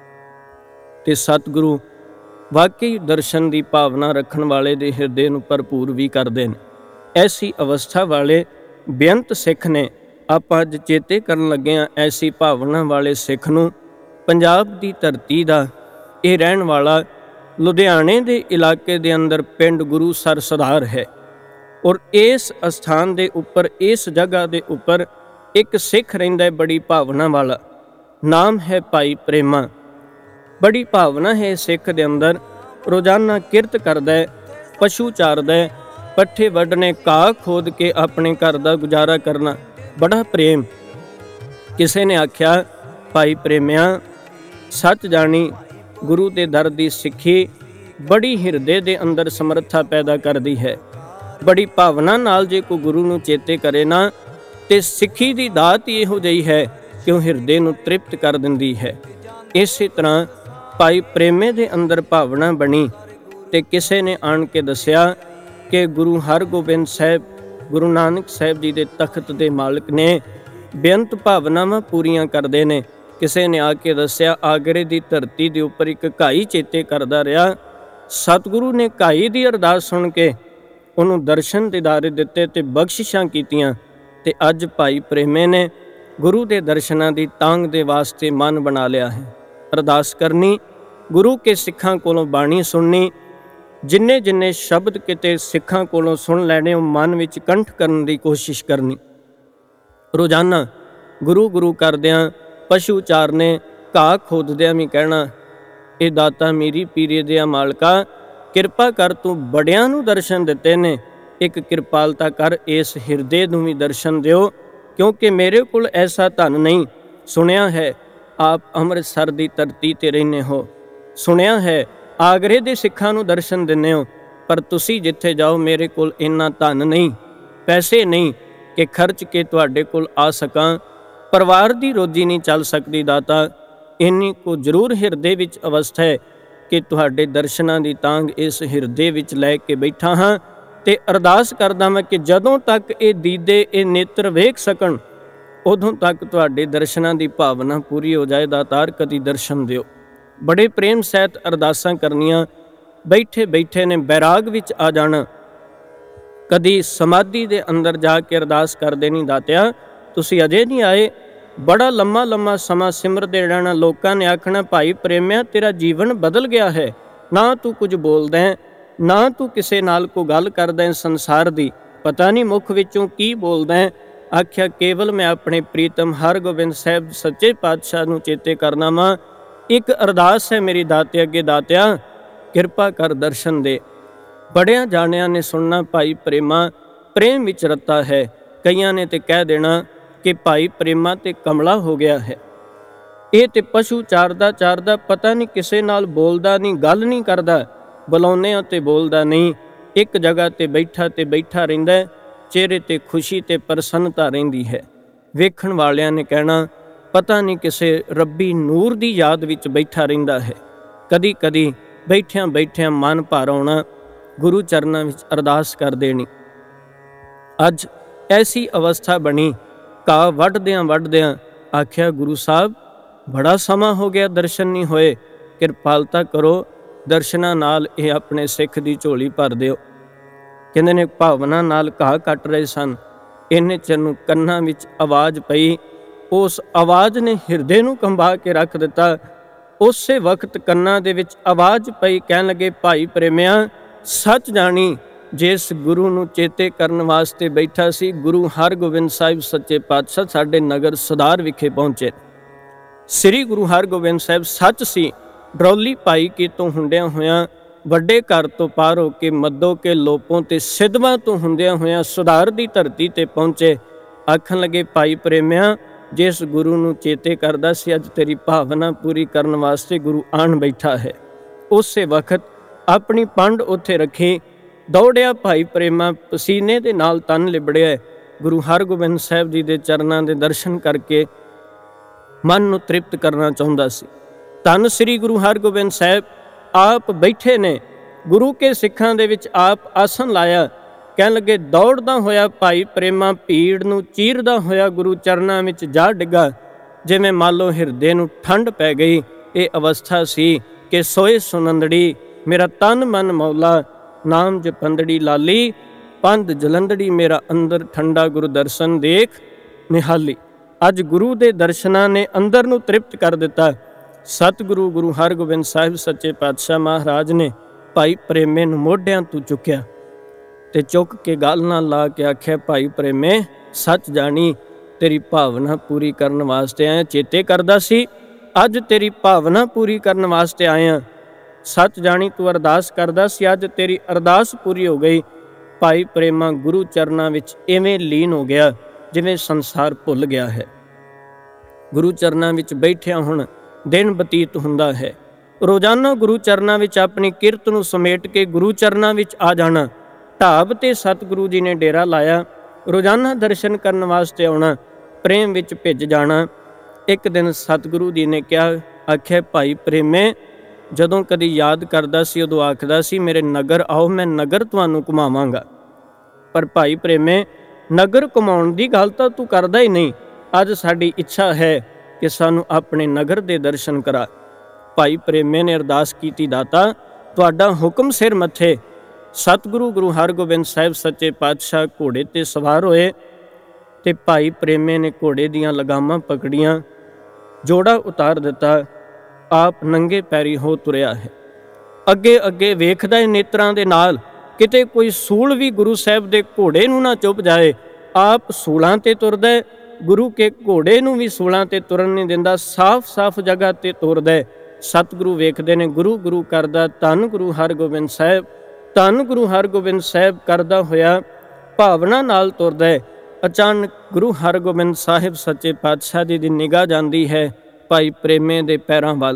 ਤੇ ਸਤਿਗੁਰੂ ਵਾਕਈ ਦਰਸ਼ਨ ਦੀ ਭਾਵਨਾ ਰੱਖਣ ਵਾਲੇ ਦੇ ਹਿਰਦੇ ਨੂੰ ਭਰਪੂਰ ਵੀ ਕਰਦੇ ਨੇ। ਐਸੀ ਅਵਸਥਾ ਵਾਲੇ ਬੇਅੰਤ ਸਿੱਖ ਨੇ। ਆਪਾਂ ਅੱਜ ਚੇਤੇ ਕਰਨ ਲੱਗੇ ਹਾਂ ਐਸੀ ਭਾਵਨਾ ਵਾਲੇ ਸਿੱਖ ਨੂੰ। ਪੰਜਾਬ ਦੀ ਧਰਤੀ ਦਾ ਇਹ ਰਹਿਣ ਵਾਲਾ ਲੁਧਿਆਣੇ ਦੇ ਇਲਾਕੇ ਦੇ ਅੰਦਰ ਪਿੰਡ ਗੁਰੂਸਰ ਸੁਧਾਰ ਹੈ। ਔਰ ਇਸ ਅਸਥਾਨ ਦੇ ਉੱਪਰ, ਇਸ ਜਗ੍ਹਾ ਦੇ ਉੱਪਰ ਇੱਕ ਸਿੱਖ ਰਹਿੰਦਾ ਹੈ ਬੜੀ ਭਾਵਨਾ ਵਾਲਾ, ਨਾਮ ਹੈ ਭਾਈ ਪ੍ਰੇਮਾ। ਬੜੀ ਭਾਵਨਾ ਹੈ ਸਿੱਖ ਦੇ ਅੰਦਰ। ਰੋਜ਼ਾਨਾ ਕਿਰਤ ਕਰਦਾ ਹੈ, ਪਸ਼ੂ ਚਾਰਦਾ ਹੈ, ਪੱਠੇ ਵੱਢਣੇ, ਘਾਹ ਖੋਦ ਕੇ ਆਪਣੇ ਘਰ ਦਾ ਗੁਜ਼ਾਰਾ ਕਰਨਾ, ਬੜਾ ਪ੍ਰੇਮ। ਕਿਸੇ ਨੇ ਆਖਿਆ, ਭਾਈ ਪ੍ਰੇਮਿਆ, ਸੱਚ ਜਾਣੀ ਗੁਰੂ ਦੇ ਦਰ ਦੀ ਸਿੱਖੀ ਬੜੀ ਹਿਰਦੇ ਦੇ ਅੰਦਰ ਸਮਰੱਥਾ ਪੈਦਾ ਕਰਦੀ ਹੈ। ਬੜੀ ਭਾਵਨਾ ਨਾਲ ਜੇ ਕੋਈ ਗੁਰੂ ਨੂੰ ਚੇਤੇ ਕਰੇ ਨਾ, ਤੇ ਸਿੱਖੀ ਦੀ ਦਾਤ ਹੀ ਇਹੋ ਜਿਹੀ ਹੈ ਕਿ ਉਹ ਹਿਰਦੇ ਨੂੰ ਤ੍ਰਿਪਤ ਕਰ ਦਿੰਦੀ ਹੈ। ਇਸੇ ਤਰ੍ਹਾਂ ਭਾਈ ਪ੍ਰੇਮੇ ਦੇ ਅੰਦਰ ਭਾਵਨਾ ਬਣੀ ਤੇ ਕਿਸੇ ਨੇ ਆਣ ਕੇ ਦੱਸਿਆ ਕਿ ਗੁਰੂ ਹਰਗੋਬਿੰਦ ਸਾਹਿਬ, ਗੁਰੂ ਨਾਨਕ ਸਾਹਿਬ ਜੀ ਦੇ ਤਖਤ ਦੇ ਮਾਲਕ ਨੇ, ਬੇਅੰਤ ਭਾਵਨਾਵਾਂ ਪੂਰੀਆਂ ਕਰਦੇ ਨੇ। ਕਿਸੇ ਨੇ ਆ ਕੇ ਦੱਸਿਆ, ਆਗਰੇ ਦੀ ਧਰਤੀ ਦੇ ਉੱਪਰ ਇੱਕ ਘਾਈ ਚੇਤੇ ਕਰਦਾ ਰਿਹਾ। ਸਤਿਗੁਰੂ ਨੇ ਘਾਈ ਦੀ ਅਰਦਾਸ ਸੁਣ ਕੇ ਉਹਨੂੰ ਦਰਸ਼ਨ ਦਿਦਾਰੇ ਦਿੱਤੇ ਤੇ ਬਖਸ਼ਿਸ਼ਾਂ ਕੀਤੀਆਂ। ਤੇ ਅੱਜ ਭਾਈ ਪ੍ਰੇਮੇ ਨੇ ਗੁਰੂ ਦੇ ਦਰਸ਼ਨਾਂ ਦੀ ਤਾਂਘ ਦੇ ਵਾਸਤੇ ਮਨ ਬਣਾ ਲਿਆ ਹੈ। ਅਰਦਾਸ ਕਰਨੀ, ਗੁਰੂ ਕੇ ਸਿੱਖਾਂ ਕੋਲੋਂ ਬਾਣੀ ਸੁਣਨੀ, ਜਿੰਨੇ ਜਿੰਨੇ ਸ਼ਬਦ ਕਿਤੇ ਸਿੱਖਾਂ ਕੋਲੋਂ ਸੁਣ ਲੈਣੇ, ਉਹ ਮਨ ਵਿੱਚ ਕੰਠ ਕਰਨ ਦੀ ਕੋਸ਼ਿਸ਼ ਕਰਨੀ। ਰੋਜ਼ਾਨਾ ਗੁਰੂ ਗੁਰੂ ਕਰਦਿਆਂ, ਪਸ਼ੂ ਚਾਰਨੇ, ਘਾਹ ਖੋਦਦਿਆਂ ਵੀ ਕਹਿਣਾ, ਇਹ ਦਾਤਾ ਮੇਰੀ ਪੀਰੇ ਦਿਆ ਮਾਲਕਾ, ਕਿਰਪਾ ਕਰ, ਤੂੰ ਬੜਿਆਂ ਨੂੰ ਦਰਸ਼ਨ ਦਿੱਤੇ ਨੇ, ਇੱਕ ਕਿਰਪਾਲਤਾ ਕਰ, ਇਸ ਹਿਰਦੇ ਨੂੰ ਵੀ ਦਰਸ਼ਨ ਦਿਓ, ਕਿਉਂਕਿ ਮੇਰੇ ਕੋਲ ਐਸਾ ਧਨ ਨਹੀਂ। ਸੁਣਿਆ ਹੈ ਆਪ ਅੰਮ੍ਰਿਤਸਰ ਦੀ ਧਰਤੀ ਤੇ ਰਹਿੰਦੇ ਹੋ, ਸੁਣਿਆ ਹੈ ਆਗਰੇ ਦੇ ਸਿੱਖਾਂ ਨੂੰ ਦਰਸ਼ਨ ਦਿੰਦੇ ਹੋ, ਪਰ ਤੁਸੀਂ ਜਿੱਥੇ ਜਾਓ ਮੇਰੇ ਕੋਲ ਇੰਨਾ ਧਨ ਨਹੀਂ, ਪੈਸੇ ਨਹੀਂ ਕਿ ਖਰਚ ਕੇ ਤੁਹਾਡੇ ਕੋਲ ਆ ਸਕਾਂ। ਪਰਿਵਾਰ ਦੀ ਰੋਜੀ ਨਹੀਂ ਚੱਲ ਸਕਦੀ ਦਾਤਾ, ਇੰਨੀ ਕੁ ਜ਼ਰੂਰ ਹਿਰਦੇ ਵਿੱਚ ਅਵਸਥਾ ਹੈ ਕਿ ਤੁਹਾਡੇ ਦਰਸ਼ਨਾਂ ਦੀ ਤਾਂਘ ਇਸ ਹਿਰਦੇ ਵਿੱਚ ਲੈ ਕੇ ਬੈਠਾ ਹਾਂ। ਤੇ ਅਰਦਾਸ ਕਰਦਾ ਮੈਂ ਕਿ ਜਦੋਂ ਤੱਕ ਇਹ ਦੀਦੇ, ਇਹ ਨੇਤਰ ਵੇਖ ਸਕਣ, ਉਦੋਂ ਤੱਕ ਤੁਹਾਡੇ ਦਰਸ਼ਨਾਂ ਦੀ ਭਾਵਨਾ ਪੂਰੀ ਹੋ ਜਾਏ। ਦਾਤਾਰ ਕਦੀ ਦਰਸ਼ਨ ਦਿਓ। ਬੜੇ ਪ੍ਰੇਮ ਸਹਿਤ ਅਰਦਾਸਾਂ ਕਰਨੀਆਂ, ਬੈਠੇ ਬੈਠੇ ਨੇ ਬੈਰਾਗ ਵਿੱਚ ਆ ਜਾਣਾ। ਕਦੀ ਸਮਾਧੀ ਦੇ ਅੰਦਰ ਜਾ ਕੇ ਅਰਦਾਸ ਕਰਦੇ ਨਹੀਂ, ਦਾਤਿਆ ਤੁਸੀਂ ਅਜੇ ਨਹੀਂ ਆਏ, ਬੜਾ ਲੰਮਾ ਲੰਮਾ ਸਮਾਂ ਸਿਮਰਦੇ ਰਹਿਣਾ। ਲੋਕਾਂ ਨੇ ਆਖਣਾ, ਭਾਈ ਪ੍ਰੇਮਿਆ ਤੇਰਾ ਜੀਵਨ ਬਦਲ ਗਿਆ ਹੈ, ਨਾ ਤੂੰ ਕੁਝ ਬੋਲਦਾ ਹੈ, ਨਾ ਤੂੰ ਕਿਸੇ ਨਾਲ ਕੋਈ ਗੱਲ ਕਰਦਾ ਹੈ ਸੰਸਾਰ ਦੀ, ਪਤਾ ਨਹੀਂ ਮੁੱਖ ਵਿੱਚੋਂ ਕੀ ਬੋਲਦਾ ਹੈ। ਆਖਿਆ, ਕੇਵਲ ਮੈਂ ਆਪਣੇ ਪ੍ਰੀਤਮ ਹਰਗੋਬਿੰਦ ਸਾਹਿਬ ਸੱਚੇ ਪਾਤਸ਼ਾਹ ਨੂੰ ਚੇਤੇ ਕਰਨਾ ਵਾਂ। ਇੱਕ ਅਰਦਾਸ ਹੈ ਮੇਰੀ ਦਾਤੇ ਅੱਗੇ, ਦਾਤਿਆ ਕਿਰਪਾ ਕਰ ਦਰਸ਼ਨ ਦੇ। ਬੜਿਆਂ ਜਾਣਿਆਂ ਨੇ ਸੁਣਨਾ, ਭਾਈ ਪ੍ਰੇਮਾ ਪ੍ਰੇਮ ਵਿੱਚ ਰੱਤਾ ਹੈ। ਕਈਆਂ ਨੇ ਤੇ ਕਹਿ ਦੇਣਾ ਕਿ ਭਾਈ ਪ੍ਰੇਮਾ ਤੇ ਕਮਲਾ ਹੋ ਗਿਆ ਹੈ, ਇਹ ਤੇ ਪਸ਼ੂ ਚਾਰਦਾ ਚਾਰਦਾ ਪਤਾ ਨਹੀਂ ਕਿਸੇ ਨਾਲ ਬੋਲਦਾ ਨਹੀਂ, ਗੱਲ ਨਹੀਂ ਕਰਦਾ, ਬੁਲਾਉਂਦੇ ਤੇ ਬੋਲਦਾ ਨਹੀਂ, ਇੱਕ ਜਗ੍ਹਾ ਤੇ ਬੈਠਾ ਤੇ ਬੈਠਾ ਰਹਿੰਦਾ, ਚਿਹਰੇ ਤੇ ਖੁਸ਼ੀ ਤੇ ਪ੍ਰਸੰਨਤਾ ਰਹਿੰਦੀ ਹੈ। ਵੇਖਣ ਵਾਲਿਆਂ ਨੇ ਕਹਿਣਾ, ਪਤਾ ਨਹੀਂ ਕਿਸੇ ਰੱਬੀ ਨੂਰ ਦੀ ਯਾਦ ਵਿੱਚ ਬੈਠਾ ਰਹਿੰਦਾ ਹੈ। ਕਦੀ ਕਦੀ ਬੈਠਿਆਂ ਬੈਠਿਆਂ ਮਨ ਭਰ ਆਉਣਾ, ਗੁਰੂ ਚਰਨਾਂ ਵਿੱਚ ਅਰਦਾਸ ਕਰ ਦੇਣੀ। ਅੱਜ ਐਸੀ ਅਵਸਥਾ ਬਣੀ, ਘਾਹ ਵੱਢਦਿਆਂ ਵੱਢਦਿਆਂ ਆਖਿਆ, ਗੁਰੂ ਸਾਹਿਬ ਬੜਾ ਸਮਾਂ ਹੋ ਗਿਆ ਦਰਸ਼ਨ ਨਹੀਂ ਹੋਏ, ਕਿਰਪਾਲਤਾ ਕਰੋ, ਦਰਸ਼ਨਾਂ ਨਾਲ ਇਹ ਆਪਣੇ ਸਿੱਖ ਦੀ ਝੋਲੀ ਭਰ ਦਿਓ। ਕਹਿੰਦੇ ਨੇ ਭਾਵਨਾ ਨਾਲ ਘਾਹ ਕੱਟ ਰਹੇ ਸਨ, ਇੰਨੇ ਚਿਰ ਨੂੰ ਕੰਨਾਂ ਵਿੱਚ ਆਵਾਜ਼ ਪਈ। ਉਸ ਆਵਾਜ਼ ਨੇ ਹਿਰਦੇ ਨੂੰ ਕੰਬਾ ਕੇ ਰੱਖ ਦਿੱਤਾ। ਉਸੇ ਵਕਤ ਕੰਨਾਂ ਦੇ ਵਿੱਚ ਆਵਾਜ਼ ਪਈ, ਕਹਿਣ ਲੱਗੇ, ਭਾਈ ਪ੍ਰੇਮਿਆ ਸੱਚ ਜਾਣੀ, ਜਿਸ ਗੁਰੂ ਨੂੰ ਚੇਤੇ ਕਰਨ ਵਾਸਤੇ ਬੈਠਾ ਸੀ, ਗੁਰੂ ਹਰਗੋਬਿੰਦ ਸਾਹਿਬ ਸੱਚੇ ਪਾਤਸ਼ਾਹ ਸਾਡੇ ਨਗਰ ਸੁਧਾਰ ਵਿਖੇ ਪਹੁੰਚੇ। ਸ੍ਰੀ ਗੁਰੂ ਹਰਗੋਬਿੰਦ ਸਾਹਿਬ ਸੱਚ ਸੀ, ਡਰੌਲੀ ਭਾਈ ਕੀ ਤੋਂ ਹੁੰਦਿਆਂ ਹੋਇਆਂ, ਵੱਡੇ ਘਰ ਤੋਂ ਪਾਰ ਹੋ ਕੇ ਮੱਦੋ ਕੇ ਲੋਪੋਂ ਤੇ ਸਿੱਧਵਾਂ ਤੋਂ ਹੁੰਦਿਆਂ ਹੋਇਆਂ ਸੁਧਾਰ ਦੀ ਧਰਤੀ ਤੇ ਪਹੁੰਚੇ। ਆਖਣ ਲੱਗੇ, ਭਾਈ ਪ੍ਰੇਮਿਆ ਜਿਸ ਗੁਰੂ ਨੂੰ ਚੇਤੇ ਕਰਦਾ ਸੀ, ਅੱਜ ਤੇਰੀ ਭਾਵਨਾ ਪੂਰੀ ਕਰਨ ਵਾਸਤੇ ਗੁਰੂ ਆਣ ਬੈਠਾ ਹੈ। ਉਸੇ ਵਕਤ ਆਪਣੀ ਪੰਡ ਉੱਥੇ ਰੱਖੀ, ਦੌੜਿਆ ਭਾਈ ਪ੍ਰੇਮਾ, ਪਸੀਨੇ ਦੇ ਨਾਲ ਤਨ ਲਿਬੜਿਆ, ਗੁਰੂ ਹਰਗੋਬਿੰਦ ਸਾਹਿਬ ਜੀ ਦੇ ਚਰਨਾਂ ਦੇ ਦਰਸ਼ਨ ਕਰਕੇ ਮਨ ਨੂੰ ਤ੍ਰਿਪਤ ਕਰਨਾ ਚਾਹੁੰਦਾ ਸੀ। ਧੰਨ ਸ੍ਰੀ ਗੁਰੂ ਹਰਗੋਬਿੰਦ ਸਾਹਿਬ ਆਪ ਬੈਠੇ ਨੇ, ਗੁਰੂ ਕੇ ਸਿੱਖਾਂ ਦੇ ਵਿੱਚ ਆਪ ਆਸਣ ਲਾਇਆ। ਕਹਿਣ ਲੱਗੇ, ਦੌੜਦਾ ਹੋਇਆ ਭਾਈ ਪ੍ਰੇਮਾ ਭੀੜ ਨੂੰ ਚੀਰਦਾ ਹੋਇਆ ਗੁਰੂ ਚਰਨਾਂ ਵਿੱਚ ਜਾ ਡਿੱਗਾ, ਜਿਵੇਂ ਮੰਨ ਲਓ ਹਿਰਦੇ ਨੂੰ ਠੰਡ ਪੈ ਗਈ। ਇਹ ਅਵਸਥਾ ਸੀ ਕਿ ਸੋਏ ਸੁਨੰਦੜੀ, ਮੇਰਾ ਤਨ ਮਨ ਮੌਲਾ, ਨਾਮ ਜਪੰਦੜੀ ਲਾਲੀ, ਪੰਧ ਜਲੰਦੜੀ, ਮੇਰਾ ਅੰਦਰ ਠੰਡਾ, ਗੁਰੂ ਦਰਸ਼ਨ ਦੇਖ ਨਿਹਾਲੀ। ਅੱਜ ਗੁਰੂ ਦੇ ਦਰਸ਼ਨਾਂ ਨੇ ਅੰਦਰ ਨੂੰ ਤ੍ਰਿਪਤ ਕਰ ਦਿੱਤਾ। ਸਤਿਗੁਰੂ ਗੁਰੂ ਹਰਗੋਬਿੰਦ ਸਾਹਿਬ ਸੱਚੇ ਪਾਤਸ਼ਾਹ ਮਹਾਰਾਜ ਨੇ ਭਾਈ ਪ੍ਰੇਮੇ ਨੂੰ ਮੋਢਿਆਂ ਤੋਂ ਚੁੱਕਿਆ ਤੇ ਚੁੱਕ ਕੇ ਗਲ ਨਾਲ ਲਾ ਕੇ ਆਖਿਆ, ਭਾਈ ਪ੍ਰੇਮੇ ਸੱਚ ਜਾਣੀ, ਤੇਰੀ ਭਾਵਨਾ ਪੂਰੀ ਕਰਨ ਵਾਸਤੇ ਆਇਆ। ਚੇਤੇ ਕਰਦਾ ਸੀ, ਅੱਜ ਤੇਰੀ ਭਾਵਨਾ ਪੂਰੀ ਕਰਨ ਵਾਸਤੇ ਆਇਆ। ਸੱਚ ਜਾਣੀ, ਤੂੰ ਅਰਦਾਸ ਕਰਦਾ ਸੀ, ਅੱਜ ਤੇਰੀ ਅਰਦਾਸ ਪੂਰੀ ਹੋ ਗਈ। ਭਾਈ ਪ੍ਰੇਮਾ ਗੁਰੂ ਚਰਨਾਂ ਵਿੱਚ ਇਵੇਂ ਲੀਨ ਹੋ ਗਿਆ ਜਿਵੇਂ ਸੰਸਾਰ ਭੁੱਲ ਗਿਆ ਹੈ। ਗੁਰੂ ਚਰਨਾਂ ਵਿੱਚ ਬੈਠਿਆ ਹੁਣ ਦਿਨ ਬਤੀਤ ਹੁੰਦਾ ਹੈ। ਰੋਜ਼ਾਨਾ ਗੁਰੂ ਚਰਨਾਂ ਵਿੱਚ ਆਪਣੀ ਕਿਰਤ ਨੂੰ ਸਮੇਟ ਕੇ ਗੁਰੂ ਚਰਨਾਂ ਵਿੱਚ ਆ ਜਾਣਾ। ਢਾਬ ਤੇ ਸਤਿਗੁਰੂ ਜੀ ਨੇ ਡੇਰਾ ਲਾਇਆ। ਰੋਜ਼ਾਨਾ ਦਰਸ਼ਨ ਕਰਨ ਵਾਸਤੇ ਆਉਣਾ, ਪ੍ਰੇਮ ਵਿੱਚ ਭਿੱਜ ਜਾਣਾ। ਇੱਕ ਦਿਨ ਸਤਿਗੁਰੂ ਜੀ ਨੇ ਕਿਹਾ, ਆਖਿਆ, ਭਾਈ ਪ੍ਰੇਮੇ, ਜਦੋਂ ਕਦੀ ਯਾਦ ਕਰਦਾ ਸੀ ਉਦੋਂ ਆਖਦਾ ਸੀ ਮੇਰੇ ਨਗਰ ਆਓ, ਮੈਂ ਨਗਰ ਤੁਹਾਨੂੰ ਘੁਮਾਵਾਂਗਾ। ਪਰ ਭਾਈ ਪ੍ਰੇਮੇ, ਨਗਰ ਘੁਮਾਉਣ ਦੀ ਗੱਲ ਤਾਂ ਤੂੰ ਕਰਦਾ ਹੀ ਨਹੀਂ। ਅੱਜ ਸਾਡੀ ਇੱਛਾ ਹੈ ਕਿ ਸਾਨੂੰ ਆਪਣੇ ਨਗਰ ਦੇ ਦਰਸ਼ਨ ਕਰਾ। ਭਾਈ ਪ੍ਰੇਮੇ ਨੇ ਅਰਦਾਸ ਕੀਤੀ, ਦਾਤਾ ਤੁਹਾਡਾ ਹੁਕਮ ਸਿਰ ਮੱਥੇ। ਸਤਿਗੁਰੂ ਗੁਰੂ ਹਰਗੋਬਿੰਦ ਸਾਹਿਬ ਸੱਚੇ ਪਾਤਸ਼ਾਹ ਘੋੜੇ ਤੇ ਸਵਾਰ ਹੋਏ ਤੇ ਭਾਈ ਪ੍ਰੇਮੇ ਨੇ ਘੋੜੇ ਦੀਆਂ ਲਗਾਮਾਂ ਪਕੜੀਆਂ, ਜੋੜਾ ਉਤਾਰ ਦਿੱਤਾ, ਆਪ ਨੰਗੇ ਪੈਰੀ ਹੋ ਤੁਰਿਆ ਹੈ। ਅੱਗੇ ਅੱਗੇ ਵੇਖਦਾ ਹੈ ਨੇਤਰਾਂ ਦੇ ਨਾਲ, ਕਿਤੇ ਕੋਈ ਸੂਲ ਵੀ ਗੁਰੂ ਸਾਹਿਬ ਦੇ ਘੋੜੇ ਨੂੰ ਨਾ ਚੁੱਪ ਜਾਏ। ਆਪ ਸੂਲਾਂ ਤੇ ਤੁਰਦਾ, ਗੁਰੂ ਕੇ ਘੋੜੇ ਨੂੰ ਵੀ ਸੂਲਾਂ ਤੇ ਤੁਰਨ ਨਹੀਂ ਦਿੰਦਾ, ਸਾਫ਼ ਸਾਫ਼ ਜਗ੍ਹਾ ਤੇ ਤੁਰਦਾ। ਸਤਿਗੁਰੂ ਵੇਖਦੇ ਨੇ, ਗੁਰੂ ਗੁਰੂ ਕਰਦਾ, ਧੰਨ ਗੁਰੂ ਹਰਗੋਬਿੰਦ ਸਾਹਿਬ, ਧੰਨ ਗੁਰੂ ਹਰਗੋਬਿੰਦ ਸਾਹਿਬ ਕਰਦਾ ਹੋਇਆ ਭਾਵਨਾ ਨਾਲ ਤੁਰਦਾ। ਅਚਾਨਕ ਗੁਰੂ ਹਰਗੋਬਿੰਦ ਸਾਹਿਬ ਸੱਚੇ ਪਾਤਸ਼ਾਹ ਜੀ ਦੀ ਨਿਗਾਹ ਜਾਂਦੀ ਹੈ ਭਾਈ ਪ੍ਰੇਮੇ ਦੇ ਪੈਰਾਂ ਵੱਲ।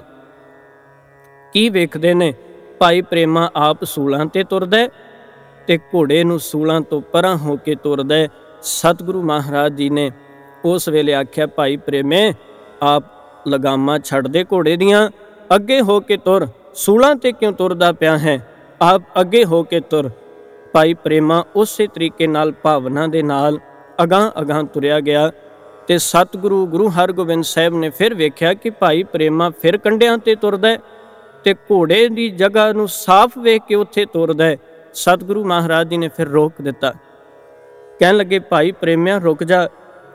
ਕੀ ਵੇਖਦੇ ਨੇ? ਭਾਈ ਪ੍ਰੇਮਾ ਆਪ ਸੂਲਾਂ ਤੇ ਤੁਰਦਾ ਤੇ ਘੋੜੇ ਨੂੰ ਸੂਲਾਂ ਤੋਂ ਪਰਾਂ ਹੋ ਕੇ ਤੁਰਦਾ। ਸਤਿਗੁਰੂ ਮਹਾਰਾਜ ਜੀ ਨੇ ਉਸ ਵੇਲੇ ਆਖਿਆ, ਭਾਈ ਪ੍ਰੇਮੇ, ਆਪ ਲਗਾਮਾਂ ਛੱਡ ਦੇ ਘੋੜੇ ਦੀਆਂ, ਅੱਗੇ ਹੋ ਕੇ ਤੁਰ, ਸੂਲਾਂ ਤੇ ਕਿਉਂ ਤੁਰਦਾ ਪਿਆ ਹੈ? ਆਪ ਅੱਗੇ ਹੋ ਕੇ ਤੁਰ। ਭਾਈ ਪ੍ਰੇਮਾ ਉਸੇ ਤਰੀਕੇ ਨਾਲ ਭਾਵਨਾ ਦੇ ਨਾਲ ਅਗਾਂਹ ਅਗਾਂਹ ਤੁਰਿਆ ਗਿਆ ਤੇ ਸਤਿਗੁਰੂ ਗੁਰੂ ਹਰਗੋਬਿੰਦ ਸਾਹਿਬ ਨੇ ਫਿਰ ਵੇਖਿਆ ਕਿ ਭਾਈ ਪ੍ਰੇਮਾ ਫਿਰ ਕੰਢਿਆਂ ਤੇ ਤੁਰਦਾ ਤੇ ਘੋੜੇ ਦੀ ਜਗ੍ਹਾ ਨੂੰ ਸਾਫ਼ ਵੇਖ ਕੇ ਉੱਥੇ ਤੁਰਦਾ। ਸਤਿਗੁਰੂ ਮਹਾਰਾਜ ਜੀ ਨੇ ਫਿਰ ਰੋਕ ਦਿੱਤਾ, ਕਹਿਣ ਲੱਗੇ, ਭਾਈ ਪ੍ਰੇਮਿਆ ਰੁਕ ਜਾ,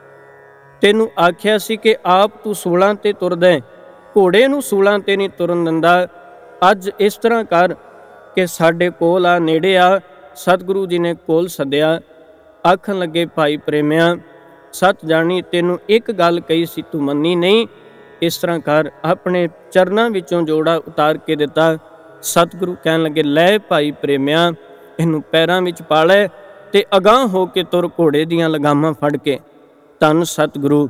ਤੈਨੂੰ ਆਖਿਆ ਸੀ ਕਿ ਆਪ ਤੂੰ ਸੂਲਾਂ ਤੇ ਤੁਰਦਾ, ਘੋੜੇ ਨੂੰ ਸੂਲਾਂ ਤੇ ਨਹੀਂ ਤੁਰਨ ਦਿੰਦਾ। ਅੱਜ ਇਸ ਤਰ੍ਹਾਂ ਕਰ ਕਿ ਸਾਡੇ ਕੋਲ ਆ, ਨੇੜੇ ਆ। ਸਤਿਗੁਰੂ ਜੀ ਨੇ ਕੋਲ ਸੱਦਿਆ, ਆਖਣ ਲੱਗੇ, ਭਾਈ ਪ੍ਰੇਮਿਆ, ਸੱਚ ਜਾਣੀ ਤੈਨੂੰ ਇੱਕ ਗੱਲ ਕਹੀ ਸੀ, ਤੂੰ ਮੰਨੀ ਨਹੀਂ। ਇਸ ਤਰ੍ਹਾਂ ਕਰ, ਆਪਣੇ ਚਰਨਾਂ ਵਿੱਚੋਂ ਜੋੜਾ ਉਤਾਰ ਕੇ ਦਿੱਤਾ। ਸਤਿਗੁਰੂ ਕਹਿਣ ਲੱਗੇ, ਲੈ ਭਾਈ ਪ੍ਰੇਮਿਆ, ਇਹਨੂੰ ਪੈਰਾਂ ਵਿੱਚ ਪਾ ਲੈ ਤੇ ਅਗਾਂਹ ਹੋ ਕੇ ਤੁਰ ਘੋੜੇ ਦੀਆਂ ਲਗਾਮਾਂ ਫੜ ਕੇ। ਧੰਨ ਸਤਿਗੁਰੂ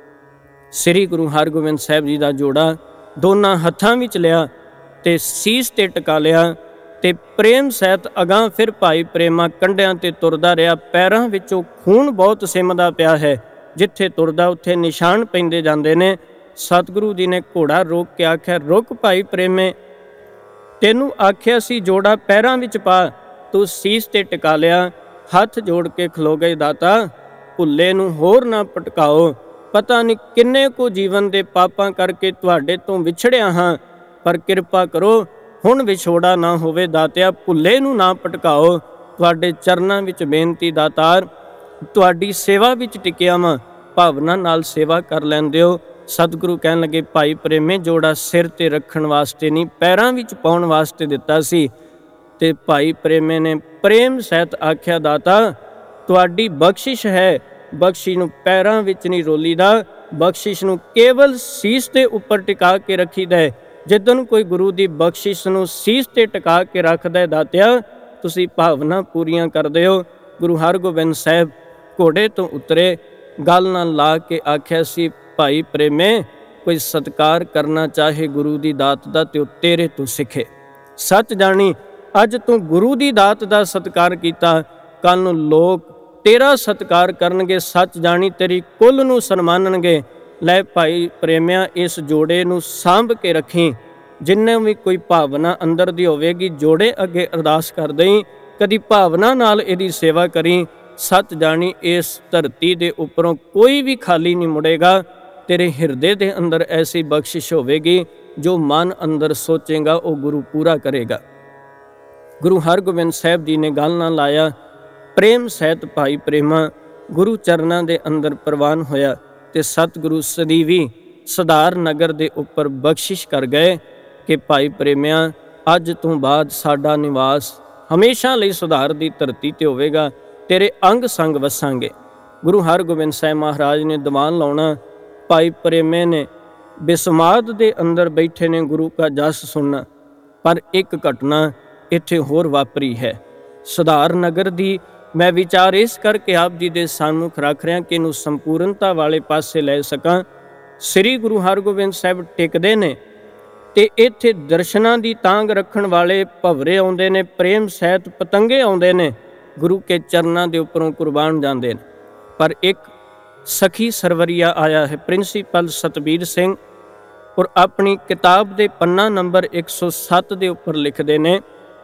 ਸ੍ਰੀ ਗੁਰੂ ਹਰਗੋਬਿੰਦ ਸਾਹਿਬ ਜੀ ਦਾ ਜੋੜਾ ਦੋਨਾਂ ਹੱਥਾਂ ਵਿੱਚ ਲਿਆ ਤੇ ਸੀਸ ਤੇ ਟਿਕਾ ਲਿਆ ਤੇ ਪ੍ਰੇਮ ਸਹਿਤ ਅਗਾਂਹ ਫਿਰ ਭਾਈ ਪ੍ਰੇਮਾ ਕੰਢਿਆਂ ਤੇ ਤੁਰਦਾ ਰਿਹਾ। ਪੈਰਾਂ ਵਿੱਚੋਂ ਖੂਨ ਬਹੁਤ ਸਿਮਦਾ ਪਿਆ ਹੈ, ਜਿੱਥੇ ਤੁਰਦਾ ਉੱਥੇ ਨਿਸ਼ਾਨ ਪੈਂਦੇ ਜਾਂਦੇ ਨੇ। ਸਤਿਗੁਰੂ ਜੀ ਨੇ ਘੋੜਾ ਰੋਕ ਕੇ ਆਖਿਆ, ਰੁਕ ਭਾਈ ਪ੍ਰੇਮੇ, ਤੈਨੂੰ ਆਖਿਆ ਸੀ ਜੋੜਾ ਪੈਰਾਂ ਵਿੱਚ ਪਾ, ਤੂੰ ਸੀਸ ਤੇ ਟਿਕਾ ਲਿਆ। ਹੱਥ ਜੋੜ ਕੇ ਖਲੋ ਗਏ, ਦਾਤਾ ਭੁੱਲੇ ਨੂੰ ਹੋਰ ਨਾ ਭਟਕਾਓ। ਪਤਾ ਨਹੀਂ ਕਿੰਨੇ ਕੁ ਜੀਵਨ ਦੇ ਪਾਪਾਂ ਕਰਕੇ ਤੁਹਾਡੇ ਤੋਂ ਵਿਛੜਿਆ ਹਾਂ, ਪਰ ਕਿਰਪਾ ਕਰੋ ਹੁਣ ਵਿਛੋੜਾ ਨਾ ਹੋਵੇ। ਦਾਤਿਆ ਭੁੱਲੇ ਨੂੰ ਨਾ ਭਟਕਾਓ, ਤੁਹਾਡੇ ਚਰਨਾਂ ਵਿੱਚ ਬੇਨਤੀ ਦਾਤਾਰ, ਤੁਹਾਡੀ ਸੇਵਾ ਵਿੱਚ ਟਿਕਿਆ ਵਾਂ, ਭਾਵਨਾ ਨਾਲ ਸੇਵਾ ਕਰ ਲੈਂਦੇ ਹੋ। ਸਤਿਗੁਰੂ ਕਹਿਣ ਲੱਗੇ, ਭਾਈ ਪ੍ਰੇਮੇ, ਜੋੜਾ ਸਿਰ ਤੇ ਰੱਖਣ ਵਾਸਤੇ ਨਹੀਂ, ਪੈਰਾਂ ਵਿੱਚ ਪਾਉਣ ਵਾਸਤੇ ਦਿੱਤਾ ਸੀ। ਤੇ ਭਾਈ ਪ੍ਰੇਮੇ ਨੇ ਪ੍ਰੇਮ ਸਹਿਤ ਆਖਿਆ, ਦਾਤਾ ਤੁਹਾਡੀ ਬਖਸ਼ਿਸ਼ ਹੈ, ਬਖਸ਼ਿਸ਼ ਨੂੰ ਪੈਰਾਂ ਵਿੱਚ ਨਹੀਂ ਰੋਲੀਦਾ, ਬਖਸ਼ਿਸ਼ ਨੂੰ ਕੇਵਲ ਸੀਸ ਦੇ ਉੱਪਰ ਟਿਕਾ ਕੇ ਰੱਖੀਦਾ ਹੈ। ਜਿੱਦਣ ਕੋਈ ਗੁਰੂ ਦੀ ਬਖਸ਼ਿਸ਼ ਨੂੰ ਸੀਸ ਤੇ ਟਿਕਾ ਕੇ ਰੱਖਦਾ, ਦਾਤਿਆ ਤੁਸੀਂ ਭਾਵਨਾ ਪੂਰੀਆਂ ਕਰਦੇ ਹੋ। ਗੁਰੂ ਹਰਗੋਬਿੰਦ ਸਾਹਿਬ ਘੋੜੇ ਤੋਂ ਉਤਰੇ, ਗੱਲ ਨਾਲ ਲਾ ਕੇ ਆਖਿਆ ਸੀ, ਭਾਈ ਪ੍ਰੇਮੇ, ਕੋਈ ਸਤਿਕਾਰ ਕਰਨਾ ਚਾਹੇ ਗੁਰੂ ਦੀ ਦਾਤ ਦਾ ਤੇ ਉਹ ਤੇਰੇ ਤੋਂ ਸਿੱਖੇ। ਸੱਚ ਜਾਣੀ ਅੱਜ ਤੂੰ ਗੁਰੂ ਦੀ ਦਾਤ ਦਾ ਸਤਿਕਾਰ ਕੀਤਾ, ਕੱਲ ਨੂੰ ਲੋਕ ਤੇਰਾ ਸਤਿਕਾਰ ਕਰਨਗੇ। ਸੱਚ ਜਾਣੀ ਤੇਰੀ ਕੁੱਲ ਨੂੰ ਸਨਮਾਨਣਗੇ। ਲੈ ਭਾਈ ਪ੍ਰੇਮਿਆ, ਇਸ ਜੋੜੇ ਨੂੰ ਸਾਂਭ ਕੇ ਰੱਖੀ। ਜਿੰਨੇ ਵੀ ਕੋਈ ਭਾਵਨਾ ਅੰਦਰ ਦੀ ਹੋਵੇਗੀ, ਜੋੜੇ ਅੱਗੇ ਅਰਦਾਸ ਕਰ ਦੇਈਂ, ਕਦੀ ਭਾਵਨਾ ਨਾਲ ਇਹਦੀ ਸੇਵਾ ਕਰੀ। ਸੱਚ ਜਾਣੀ ਇਸ ਧਰਤੀ ਦੇ ਉੱਪਰੋਂ ਕੋਈ ਵੀ ਖਾਲੀ ਨਹੀਂ ਮੁੜੇਗਾ। ਤੇਰੇ ਹਿਰਦੇ ਦੇ ਅੰਦਰ ਐਸੀ ਬਖਸ਼ਿਸ਼ ਹੋਵੇਗੀ, ਜੋ ਮਨ ਅੰਦਰ ਸੋਚੇਗਾ ਉਹ ਗੁਰੂ ਪੂਰਾ ਕਰੇਗਾ। ਗੁਰੂ ਹਰਗੋਬਿੰਦ ਸਾਹਿਬ ਜੀ ਨੇ ਗੱਲ ਨਾ ਲਾਇਆ। ਪ੍ਰੇਮ ਸਹਿਤ ਭਾਈ ਪ੍ਰੇਮਾ ਗੁਰੂ ਚਰਨਾਂ ਦੇ ਅੰਦਰ ਪ੍ਰਵਾਨ ਹੋਇਆ ਤੇ ਸਤਿਗੁਰੂ ਸਦੀਵੀ ਸਧਾਰ ਨਗਰ ਦੇ ਉੱਪਰ ਬਖਸ਼ਿਸ਼ ਕਰ ਗਏ ਕਿ ਭਾਈ ਪ੍ਰੇਮਿਆ, ਅੱਜ ਤੋਂ ਬਾਅਦ ਸਾਡਾ ਨਿਵਾਸ ਹਮੇਸ਼ਾ ਲਈ ਸੁਧਾਰ ਦੀ ਧਰਤੀ ਤੇ ਹੋਵੇਗਾ, ਤੇਰੇ ਅੰਗ ਸੰਗ ਵਸਾਂਗੇ। ਗੁਰੂ ਹਰਗੋਬਿੰਦ ਸਾਹਿਬ ਮਹਾਰਾਜ ਨੇ ਦੀਵਾਨ ਲਾਉਣਾ। ਭਾਈ ਪ੍ਰੇਮੇ ਨੇ ਬਿਸਮਾਦ ਦੇ ਅੰਦਰ ਬੈਠੇ ਨੇ ਗੁਰੂ ਕਾ ਜਸ ਸੁਣਨਾ। ਪਰ ਇੱਕ ਘਟਨਾ ਇੱਥੇ ਹੋਰ ਵਾਪਰੀ ਹੈ ਸੁਧਾਰ ਨਗਰ ਦੀ। ਮੈਂ ਵਿਚਾਰ ਇਸ ਕਰਕੇ ਆਪ ਜੀ ਦੇ ਸਾਹਮਣੇ ਰੱਖ ਰਿਹਾ ਕਿ ਇਹਨੂੰ ਸੰਪੂਰਨਤਾ ਵਾਲੇ ਪਾਸੇ ਲੈ ਸਕਾਂ। ਸ੍ਰੀ ਗੁਰੂ ਹਰਗੋਬਿੰਦ ਸਾਹਿਬ ਟਿਕਦੇ ਨੇ ਤੇ ਇੱਥੇ ਦਰਸ਼ਨਾਂ ਦੀ ਤਾਂਗ ਰੱਖਣ ਵਾਲੇ ਭਵਰੇ ਆਉਂਦੇ ਨੇ, ਪ੍ਰੇਮ ਸਹਿਤ ਪਤੰਗੇ ਆਉਂਦੇ ਨੇ, ਗੁਰੂ ਕੇ ਚਰਨਾਂ ਦੇ ਉੱਪਰੋਂ ਕੁਰਬਾਨ ਜਾਂਦੇ ਨੇ। ਪਰ ਇੱਕ ਸਖੀ ਸਰਵਰੀਆ ਆਇਆ ਹੈ, ਪ੍ਰਿੰਸੀਪਲ ਸਤਬੀਰ ਸਿੰਘ, ਔਰ ਆਪਣੀ ਕਿਤਾਬ ਦੇ ਪੰਨਾ ਨੰਬਰ ਇੱਕ ਸੌ ਸੱਤ ਦੇ ਉੱਪਰ ਲਿਖਦੇ ਨੇ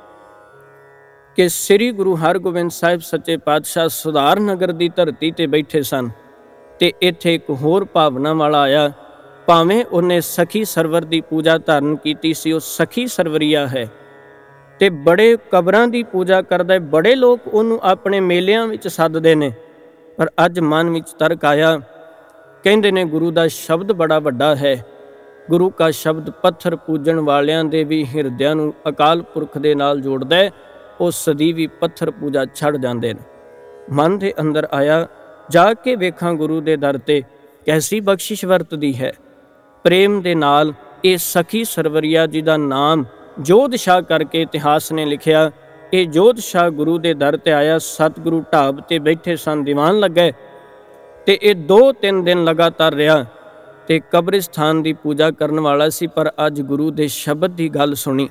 ਕਿ ਸ੍ਰੀ ਗੁਰੂ ਹਰਗੋਬਿੰਦ ਸਾਹਿਬ ਸੱਚੇ ਪਾਤਸ਼ਾਹ ਸੁਧਾਰ ਨਗਰ ਦੀ ਧਰਤੀ ਤੇ ਬੈਠੇ ਸਨ ਤੇ ਇੱਥੇ ਇੱਕ ਹੋਰ ਭਾਵਨਾ ਵਾਲਾ ਆਇਆ। ਭਾਵੇਂ ਉਹਨੇ ਸਖੀ ਸਰਵਰ ਦੀ ਪੂਜਾ ਧਾਰਨ ਕੀਤੀ ਸੀ, ਉਹ ਸਖੀ ਸਰਵਰੀਆ ਹੈ ਤੇ ਬੜੇ ਕਬਰਾਂ ਦੀ ਪੂਜਾ ਕਰਦਾ ਹੈ, ਬੜੇ ਲੋਕ ਉਹਨੂੰ ਆਪਣੇ ਮੇਲਿਆਂ ਵਿੱਚ ਸੱਦਦੇ ਨੇ। ਪਰ ਅੱਜ ਮਨ ਵਿੱਚ ਤਰਕ ਆਇਆ, ਕਹਿੰਦੇ ਨੇ ਗੁਰੂ ਦਾ ਸ਼ਬਦ ਬੜਾ ਵੱਡਾ ਹੈ, ਗੁਰੂ ਕਾ ਸ਼ਬਦ ਪੱਥਰ ਪੂਜਣ ਵਾਲਿਆਂ ਦੇ ਵੀ ਹਿਰਦਿਆਂ ਨੂੰ ਅਕਾਲ ਪੁਰਖ ਦੇ ਨਾਲ ਜੋੜਦਾ ਹੈ, ਉਹ ਸਦੀਵੀ ਪੱਥਰ ਪੂਜਾ ਛੱਡ ਜਾਂਦੇ ਨੇ। ਮਨ ਦੇ ਅੰਦਰ ਆਇਆ, ਜਾ ਕੇ ਵੇਖਾਂ ਗੁਰੂ ਦੇ ਦਰ ਤੇ ਕੈਸੀ ਬਖਸ਼ਿਸ਼ ਵਰਤਦੀ ਹੈ। ਪ੍ਰੇਮ ਦੇ ਨਾਲ ਇਹ ਸਖੀ ਸਰਵਰੀਆ ਜੀ ਦਾ ਨਾਮ ਜੋਧ ਸ਼ਾਹ ਕਰਕੇ ਇਤਿਹਾਸ ਨੇ ਲਿਖਿਆ। ਇਹ ਜੋਧ ਸ਼ਾਹ ਗੁਰੂ ਦੇ ਦਰ ਤੇ ਆਇਆ, ਸਤਿਗੁਰੂ ਢਾਬ ਤੇ ਬੈਠੇ ਸਨ, ਦੀਵਾਨ ਲੱਗੇ ਤੇ ਇਹ ਦੋ ਤਿੰਨ ਦਿਨ ਲਗਾਤਾਰ ਰਿਹਾ ਤੇ ਕਬਰਿਸਤਾਨ ਦੀ ਪੂਜਾ ਕਰਨ ਵਾਲਾ ਸੀ। ਪਰ ਅੱਜ ਗੁਰੂ ਦੇ ਸ਼ਬਦ ਦੀ ਗੱਲ ਸੁਣੀ,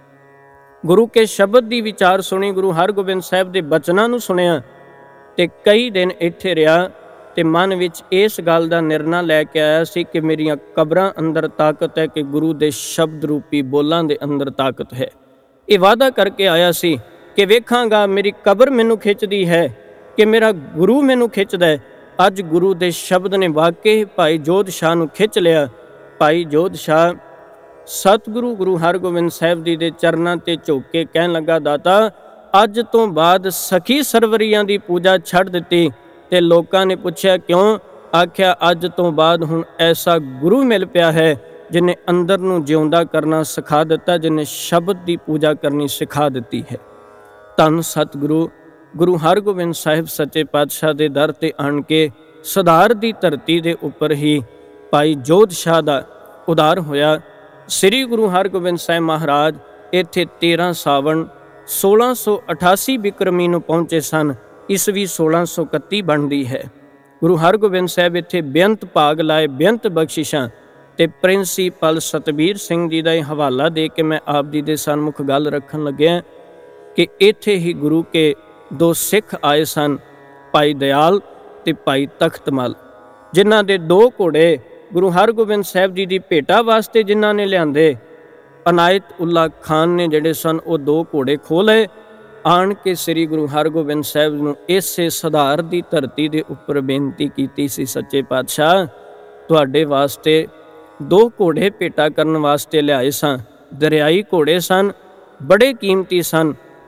ਗੁਰੂ ਕੇ ਸ਼ਬਦ ਦੀ ਵਿਚਾਰ ਸੁਣੀ, ਗੁਰੂ ਹਰਗੋਬਿੰਦ ਸਾਹਿਬ ਦੇ ਬਚਨਾਂ ਨੂੰ ਸੁਣਿਆ ਤੇ ਕਈ ਦਿਨ ਇੱਥੇ ਰਿਹਾ ਤੇ ਮਨ ਵਿੱਚ ਇਸ ਗੱਲ ਦਾ ਨਿਰਣਾ ਲੈ ਕੇ ਆਇਆ ਸੀ ਕਿ ਮੇਰੀਆਂ ਕਬਰਾਂ ਅੰਦਰ ਤਾਕਤ ਹੈ, ਕਿ ਗੁਰੂ ਦੇ ਸ਼ਬਦ ਰੂਪੀ ਬੋਲਾਂ ਦੇ ਅੰਦਰ ਤਾਕਤ ਹੈ। ਇਹ ਵਾਅਦਾ ਕਰਕੇ ਆਇਆ ਸੀ ਕਿ ਵੇਖਾਂਗਾ ਮੇਰੀ ਕਬਰ ਮੈਨੂੰ ਖਿੱਚਦੀ ਹੈ ਕਿ ਮੇਰਾ ਗੁਰੂ ਮੈਨੂੰ ਖਿੱਚਦਾ ਹੈ। ਅੱਜ ਗੁਰੂ ਦੇ ਸ਼ਬਦ ਨੇ ਵਾਕਈ ਭਾਈ ਜੋਧ ਸ਼ਾਹ ਨੂੰ ਖਿੱਚ ਲਿਆ। ਭਾਈ ਜੋਧ ਸ਼ਾਹ ਸਤਿਗੁਰੂ ਗੁਰੂ ਹਰਗੋਬਿੰਦ ਸਾਹਿਬ ਜੀ ਦੇ ਚਰਨਾਂ ਤੇ ਝੁਕ ਕੇ ਕਹਿਣ ਲੱਗਾ, ਦਾਤਾ ਅੱਜ ਤੋਂ ਬਾਅਦ ਸਖੀ ਸਰਵਰੀਆਂ ਦੀ ਪੂਜਾ ਛੱਡ ਦਿੱਤੀ। ਤੇ ਲੋਕਾਂ ਨੇ ਪੁੱਛਿਆ ਕਿਉਂ? ਆਖਿਆ ਅੱਜ ਤੋਂ ਬਾਅਦ ਹੁਣ ਐਸਾ ਗੁਰੂ ਮਿਲ ਪਿਆ ਹੈ ਜਿਹਨੇ ਅੰਦਰ ਨੂੰ ਜਿਉਂਦਾ ਕਰਨਾ ਸਿਖਾ ਦਿੱਤਾ, ਜਿਹਨੇ ਸ਼ਬਦ ਦੀ ਪੂਜਾ ਕਰਨੀ ਸਿਖਾ ਦਿੱਤੀ ਹੈ। ਧੰਨ ਸਤਿਗੁਰੂ ਗੁਰੂ ਹਰਗੋਬਿੰਦ ਸਾਹਿਬ ਸੱਚੇ ਪਾਤਸ਼ਾਹ ਦੇ ਦਰ ਤੇ ਆਣ ਕੇ ਸੁਧਾਰ ਦੀ ਧਰਤੀ ਦੇ ਉੱਪਰ ਹੀ ਭਾਈ ਜੋਧ ਸ਼ਾਹ ਦਾ ਉਦਾਰ ਹੋਇਆ। ਸ੍ਰੀ ਗੁਰੂ ਹਰਗੋਬਿੰਦ ਸਾਹਿਬ ਮਹਾਰਾਜ ਇੱਥੇ ਤੇਰ੍ਹਾਂ ਸਾਵਣ ਸੋਲਾਂ ਸੌ ਅਠਾਸੀ ਬਿਕਰਮੀ ਨੂੰ ਪਹੁੰਚੇ ਸਨ। ਈਸਵੀ ਸੋਲਾਂ ਸੌ ਇਕੱਤੀ ਬਣਦੀ ਹੈ। ਗੁਰੂ ਹਰਗੋਬਿੰਦ ਸਾਹਿਬ ਇੱਥੇ ਬੇਅੰਤ ਭਾਗ ਲਾਏ, ਬੇਅੰਤ ਬਖਸ਼ਿਸ਼ਾਂ ਤੇ ਪ੍ਰਿੰਸੀਪਲ ਸਤਬੀਰ ਸਿੰਘ ਜੀ ਦਾ ਇਹ ਹਵਾਲਾ ਦੇ ਕੇ ਮੈਂ ਆਪ ਜੀ ਦੇ ਸਨਮੁਖ ਗੱਲ ਰੱਖਣ ਲੱਗਿਆ ਕਿ ਇੱਥੇ ਹੀ ਗੁਰੂ ਕੇ ਦੋ ਸਿੱਖ ਆਏ ਸਨ, ਭਾਈ ਦਇਆਲ ਤੇ ਭਾਈ ਤਖਤਮਲ, ਜਿਨ੍ਹਾਂ ਦੇ ਦੋ ਘੋੜੇ ਗੁਰੂ ਹਰਗੋਬਿੰਦ ਸਾਹਿਬ ਜੀ ਦੀ ਭੇਟਾ ਵਾਸਤੇ ਜਿਨ੍ਹਾਂ ਨੇ ਲਿਆਂਦੇ। ਅਨਾਇਤ ਉੱਲਾ ਖਾਨ ਨੇ ਜਿਹੜੇ ਸਨ ਉਹ ਦੋ ਘੋੜੇ ਖੋਹ ਲਏ। ਆਣ ਕੇ ਸ੍ਰੀ ਗੁਰੂ ਹਰਗੋਬਿੰਦ ਸਾਹਿਬ ਨੂੰ ਇਸੇ ਸੁਧਾਰ ਦੀ ਧਰਤੀ ਦੇ ਉੱਪਰ ਬੇਨਤੀ ਕੀਤੀ ਸੀ, ਸੱਚੇ ਪਾਤਸ਼ਾਹ ਤੁਹਾਡੇ ਵਾਸਤੇ ਦੋ ਘੋੜੇ ਭੇਟਾ ਕਰਨ ਵਾਸਤੇ ਲਿਆਏ ਸਾਂ। ਦਰਿਆਈ ਘੋੜੇ ਸਨ, ਬੜੇ ਕੀਮਤੀ ਸਨ,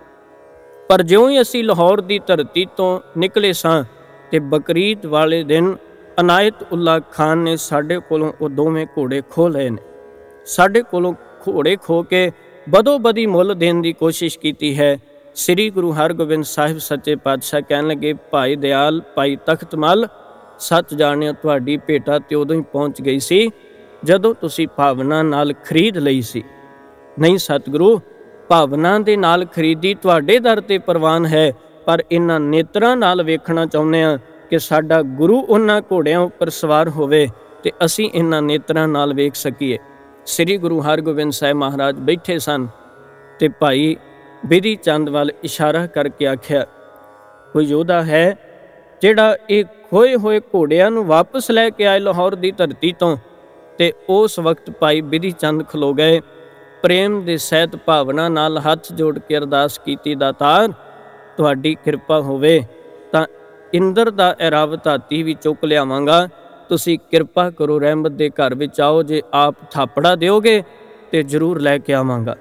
ਪਰ ਜਿਉਂ ਹੀ ਅਸੀਂ ਲਾਹੌਰ ਦੀ ਧਰਤੀ ਤੋਂ ਨਿਕਲੇ ਸਾਂ ਤੇ ਬਕਰੀਦ ਵਾਲੇ ਦਿਨ ਅਨਾਇਤ ਉੱਲਾ ਖਾਨ ਨੇ ਸਾਡੇ ਕੋਲੋਂ ਉਹ ਦੋਵੇਂ ਘੋੜੇ ਖੋਹ ਲਏ ਨੇ। ਸਾਡੇ ਕੋਲੋਂ ਘੋੜੇ ਖੋ ਕੇ ਬਦੋ ਬਦੀ ਮੁੱਲ ਦੇਣ ਦੀ ਕੋਸ਼ਿਸ਼ ਕੀਤੀ ਹੈ। ਸ੍ਰੀ ਗੁਰੂ ਹਰਗੋਬਿੰਦ ਸਾਹਿਬ ਸੱਚੇ ਪਾਤਸ਼ਾਹ ਕਹਿਣ ਲੱਗੇ, ਭਾਈ ਦਇਆਲ, ਭਾਈ ਤਖਤਮਲ, ਸੱਚ ਜਾਣਿਓ ਤੁਹਾਡੀ ਭੇਟਾ ਤੇ ਉਦੋਂ ਹੀ ਪਹੁੰਚ ਗਈ ਸੀ ਜਦੋਂ ਤੁਸੀਂ ਭਾਵਨਾ ਨਾਲ ਖਰੀਦ ਲਈ ਸੀ। ਨਹੀਂ ਸਤਿਗੁਰੂ, ਭਾਵਨਾ ਦੇ ਨਾਲ ਖਰੀਦੀ ਤੁਹਾਡੇ ਦਰ ਤੇ ਪ੍ਰਵਾਨ ਹੈ, ਪਰ ਇਹਨਾਂ ਨੇਤਰਾਂ ਨਾਲ ਵੇਖਣਾ ਚਾਹੁੰਦੇ ਹਾਂ ਕਿ ਸਾਡਾ ਗੁਰੂ ਉਹਨਾਂ ਘੋੜਿਆਂ ਉੱਪਰ ਸਵਾਰ ਹੋਵੇ ਤੇ ਅਸੀਂ ਇਹਨਾਂ ਨੇਤਰਾਂ ਨਾਲ ਵੇਖ ਸਕੀਏ। ਸ੍ਰੀ ਗੁਰੂ ਹਰਗੋਬਿੰਦ ਸਾਹਿਬ ਮਹਾਰਾਜ ਬੈਠੇ ਸਨ ਤੇ ਭਾਈ ਬਿਧੀ ਚੰਦ ਵੱਲ ਇਸ਼ਾਰਾ ਕਰਕੇ ਆਖਿਆ, ਕੋਈ ਯੋਧਾ ਹੈ ਜਿਹੜਾ ਇਹ ਖੋਏ ਹੋਏ ਘੋੜਿਆਂ ਨੂੰ ਵਾਪਸ ਲੈ ਕੇ ਆਏ ਲਾਹੌਰ ਦੀ ਧਰਤੀ ਤੋਂ? ਤੇ ਉਸ ਵਕਤ ਭਾਈ ਬਿਧੀ ਚੰਦ ਖਲੋ ਗਏ, ਪ੍ਰੇਮ ਦੇ ਸਹਿਤ ਭਾਵਨਾ ਨਾਲ ਹੱਥ ਜੋੜ ਕੇ ਅਰਦਾਸ ਕੀਤੀ, ਦਾਤਾਰ ਤੁਹਾਡੀ ਕਿਰਪਾ ਹੋਵੇ ਤਾਂ ਇੰਦਰ ਦਾ ਐਰਾਵਤ ਹਾਥੀ ਵੀ ਚੁੱਕ ਲਿਆਵਾਂਗਾ, ਤੁਸੀਂ ਕਿਰਪਾ ਕਰੋ, ਰਹਿਮਤ ਦੇ ਘਰ ਵਿੱਚ ਆਓ, ਜੇ ਆਪ ਥਾਪੜਾ ਦਿਓਗੇ ਤੇ ਜ਼ਰੂਰ ਲੈ ਕੇ ਆਵਾਂਗਾ।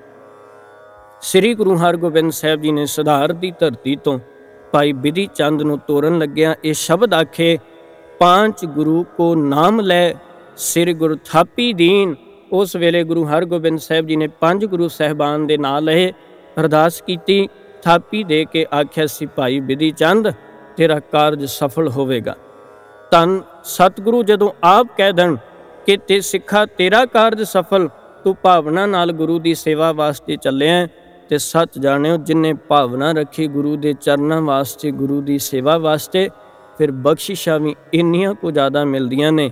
ਸ੍ਰੀ ਗੁਰੂ ਹਰਗੋਬਿੰਦ ਸਾਹਿਬ ਜੀ ਨੇ ਸੁਧਾਰ ਦੀ ਧਰਤੀ ਤੋਂ ਭਾਈ ਬਿਧੀ ਚੰਦ ਨੂੰ ਤੋਰਨ ਲੱਗਿਆ ਇਹ ਸ਼ਬਦ ਆਖੇ, ਪਾਂਚ ਗੁਰੂ ਕੋ ਨਾਮ ਲੈ ਸਿਰ ਗੁਰ ਥਾਪੀ ਦੀਨ। ਉਸ ਵੇਲੇ ਗੁਰੂ ਹਰਗੋਬਿੰਦ ਸਾਹਿਬ ਜੀ ਨੇ ਪੰਜ ਗੁਰੂ ਸਾਹਿਬਾਨ ਦੇ ਨਾਂ ਲਏ, ਅਰਦਾਸ ਕੀਤੀ, ਥਾਪੀ ਦੇ ਕੇ ਆਖਿਆ ਸੀ, ਭਾਈ ਬਿਧੀ ਚੰਦ ਤੇਰਾ ਕਾਰਜ ਸਫਲ ਹੋਵੇਗਾ। ਧੰਨ ਸਤਿਗੁਰੂ ਜਦੋਂ ਆਪ ਕਹਿ ਦੇਣ ਕਿ ਤੇ ਸਿੱਖਾ ਤੇਰਾ ਕਾਰਜ ਸਫਲ, ਤੂੰ ਭਾਵਨਾ ਨਾਲ ਗੁਰੂ ਦੀ ਸੇਵਾ ਵਾਸਤੇ ਚੱਲਿਆ ਤੇ ਸੱਚ ਜਾਣਿਓ ਜਿਨ੍ਹੇ ਭਾਵਨਾ ਰੱਖੀ ਗੁਰੂ ਦੇ ਚਰਨਾਂ ਵਾਸਤੇ, ਗੁਰੂ ਦੀ ਸੇਵਾ ਵਾਸਤੇ, ਫਿਰ ਬਖਸ਼ਿਸ਼ਾਂ ਵੀ ਇੰਨੀਆਂ ਕੁ ਜ਼ਿਆਦਾ ਮਿਲਦੀਆਂ ਨੇ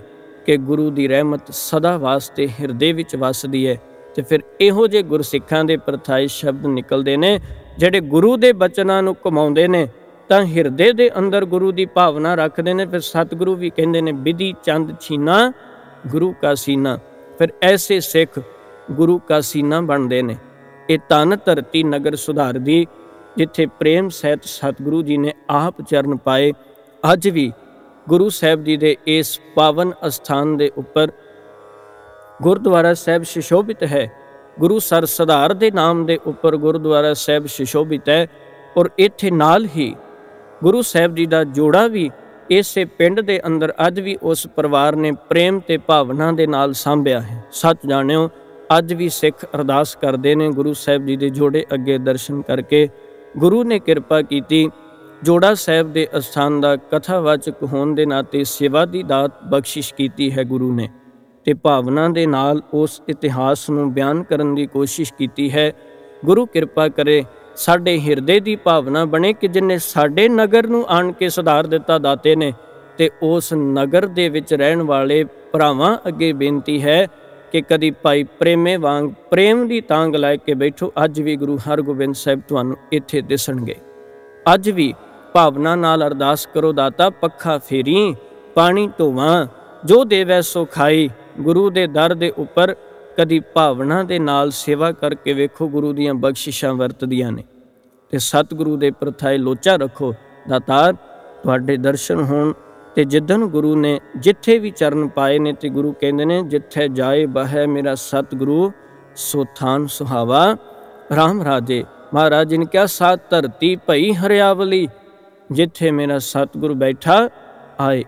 ਕਿ ਗੁਰੂ ਦੀ ਰਹਿਮਤ ਸਦਾ ਵਾਸਤੇ ਹਿਰਦੇ ਵਿੱਚ ਵਸਦੀ ਹੈ। ਤੇ ਫਿਰ ਇਹੋ ਜਿਹੇ ਗੁਰਸਿੱਖਾਂ ਦੇ ਪ੍ਰਥਾਏ ਸ਼ਬਦ ਨਿਕਲਦੇ ਨੇ ਜਿਹੜੇ ਗੁਰੂ ਦੇ ਬਚਨਾਂ ਨੂੰ ਕਮਾਉਂਦੇ ਨੇ ਤਾਂ ਹਿਰਦੇ ਦੇ ਅੰਦਰ ਗੁਰੂ ਦੀ ਭਾਵਨਾ ਰੱਖਦੇ ਨੇ। ਫਿਰ ਸਤਿਗੁਰੂ ਵੀ ਕਹਿੰਦੇ ਨੇ ਵਿਧੀ ਚੰਦ ਛੀਨਾ ਗੁਰੂ ਕਾ ਸੀਨਾ। ਫਿਰ ਐਸੇ ਸਿੱਖ ਗੁਰੂ ਕਾ ਸੀਨਾ ਬਣਦੇ ਨੇ। ਇਹ ਧਨ ਧਰਤੀ ਨਗਰ ਸੁਧਾਰ ਦੀ ਜਿੱਥੇ ਪ੍ਰੇਮ ਸਹਿਤ ਸਤਿਗੁਰੂ ਜੀ ਨੇ ਆਪ ਚਰਨ ਪਾਏ। ਅੱਜ ਵੀ ਗੁਰੂ ਸਾਹਿਬ ਜੀ ਦੇ ਇਸ ਪਾਵਨ ਅਸਥਾਨ ਦੇ ਉੱਪਰ ਗੁਰਦੁਆਰਾ ਸਾਹਿਬ ਸੁਸ਼ੋਭਿਤ ਹੈ। ਗੁਰੂ ਸਰ ਸੁਧਾਰ ਦੇ ਨਾਮ ਦੇ ਉੱਪਰ ਗੁਰਦੁਆਰਾ ਸਾਹਿਬ ਸੁਸ਼ੋਭਿਤ ਹੈ। ਔਰ ਇੱਥੇ ਨਾਲ ਹੀ ਗੁਰੂ ਸਾਹਿਬ ਜੀ ਦਾ ਜੋੜਾ ਵੀ ਇਸੇ ਪਿੰਡ ਦੇ ਅੰਦਰ ਅੱਜ ਵੀ ਉਸ ਪਰਿਵਾਰ ਨੇ ਪ੍ਰੇਮ ਤੇ ਭਾਵਨਾ ਦੇ ਨਾਲ ਸਾਂਭਿਆ ਹੈ। ਸੱਚ ਜਾਣਿਓ ਅੱਜ ਵੀ ਸਿੱਖ ਅਰਦਾਸ ਕਰਦੇ ਨੇ ਗੁਰੂ ਸਾਹਿਬ ਜੀ ਦੇ ਜੋੜੇ ਅੱਗੇ ਦਰਸ਼ਨ ਕਰਕੇ। ਗੁਰੂ ਨੇ ਕਿਰਪਾ ਕੀਤੀ, ਜੋੜਾ ਸਾਹਿਬ ਦੇ ਅਸਥਾਨ ਦਾ ਕਥਾਵਾਚਕ ਹੋਣ ਦੇ ਨਾਤੇ ਸੇਵਾ ਦੀ ਦਾਤ ਬਖਸ਼ਿਸ਼ ਕੀਤੀ ਹੈ ਗੁਰੂ ਨੇ, ਤੇ ਭਾਵਨਾ ਦੇ ਨਾਲ ਉਸ ਇਤਿਹਾਸ ਨੂੰ ਬਿਆਨ ਕਰਨ ਦੀ ਕੋਸ਼ਿਸ਼ ਕੀਤੀ ਹੈ। ਗੁਰੂ ਕਿਰਪਾ ਕਰੇ ਸਾਡੇ ਹਿਰਦੇ ਦੀ ਭਾਵਨਾ ਬਣੇ ਕਿ ਜਿਨੇ ਸਾਡੇ ਨਗਰ ਨੂੰ ਆਣ ਕੇ ਸੁਧਾਰ ਦਿੱਤਾ ਦਾਤੇ ਨੇ, ਤੇ ਉਸ ਨਗਰ ਦੇ ਵਿੱਚ ਰਹਿਣ ਵਾਲੇ ਭਰਾਵਾਂ ਅੱਗੇ ਬੇਨਤੀ ਹੈ ਕਿ ਕਦੀ ਭਾਈ ਪ੍ਰੇਮੇ ਵਾਂਗ ਪ੍ਰੇਮ ਦੀ ਤਾਂਗ ਲੈ ਕੇ ਬੈਠੋ। ਅੱਜ ਵੀ ਗੁਰੂ ਹਰਗੋਬਿੰਦ ਸਾਹਿਬ ਤੁਹਾਨੂੰ ਇੱਥੇ ਦਿਸਣਗੇ। ਅੱਜ ਵੀ ਭਾਵਨਾ ਨਾਲ ਅਰਦਾਸ ਕਰੋ, ਦਾਤਾ ਪੱਖਾ ਫੇਰੀ ਪਾਣੀ ਢੋਵਾਂ ਜੋ ਦੇਵੈ ਸੋ ਖਾਈ। ਗੁਰੂ ਦੇ ਦਰ ਦੇ ਉੱਪਰ ਕਦੀ ਭਾਵਨਾ ਦੇ ਨਾਲ ਸੇਵਾ ਕਰਕੇ ਵੇਖੋ, ਗੁਰੂ ਦੀਆਂ ਬਖਸ਼ਿਸ਼ਾਂ ਵਰਤਦੀਆਂ ਨੇ। ਤੇ ਸਤਿਗੁਰੂ ਦੇ ਪ੍ਰਥਾਏ ਲੋਚਾ ਰੱਖੋ, ਦਾਤਾਰ ਤੁਹਾਡੇ ਦਰਸ਼ਨ ਹੋਣ। ਤੇ ਜਿੱਦਣ ਗੁਰੂ ਨੇ ਜਿੱਥੇ ਵੀ ਚਰਨ ਪਾਏ ਨੇ ਤੇ ਗੁਰੂ ਕਹਿੰਦੇ ਨੇ ਜਿੱਥੇ ਜਾਏ ਬਹੈ ਮੇਰਾ ਸਤਿਗੁਰੂ ਸੋ ਥਾਨ ਸੁਹਾਵਾ ਰਾਮ ਰਾਜੇ। ਮਹਾਰਾਜ ਜੀ ਨੇ ਕਿਹਾ ਸਾਤ ਧਰਤੀ ਭਈ ਹਰਿਆਵਲੀ, ਜਿੱਥੇ ਮੇਰਾ ਸਤਿਗੁਰੂ ਬੈਠਾ ਆਏ,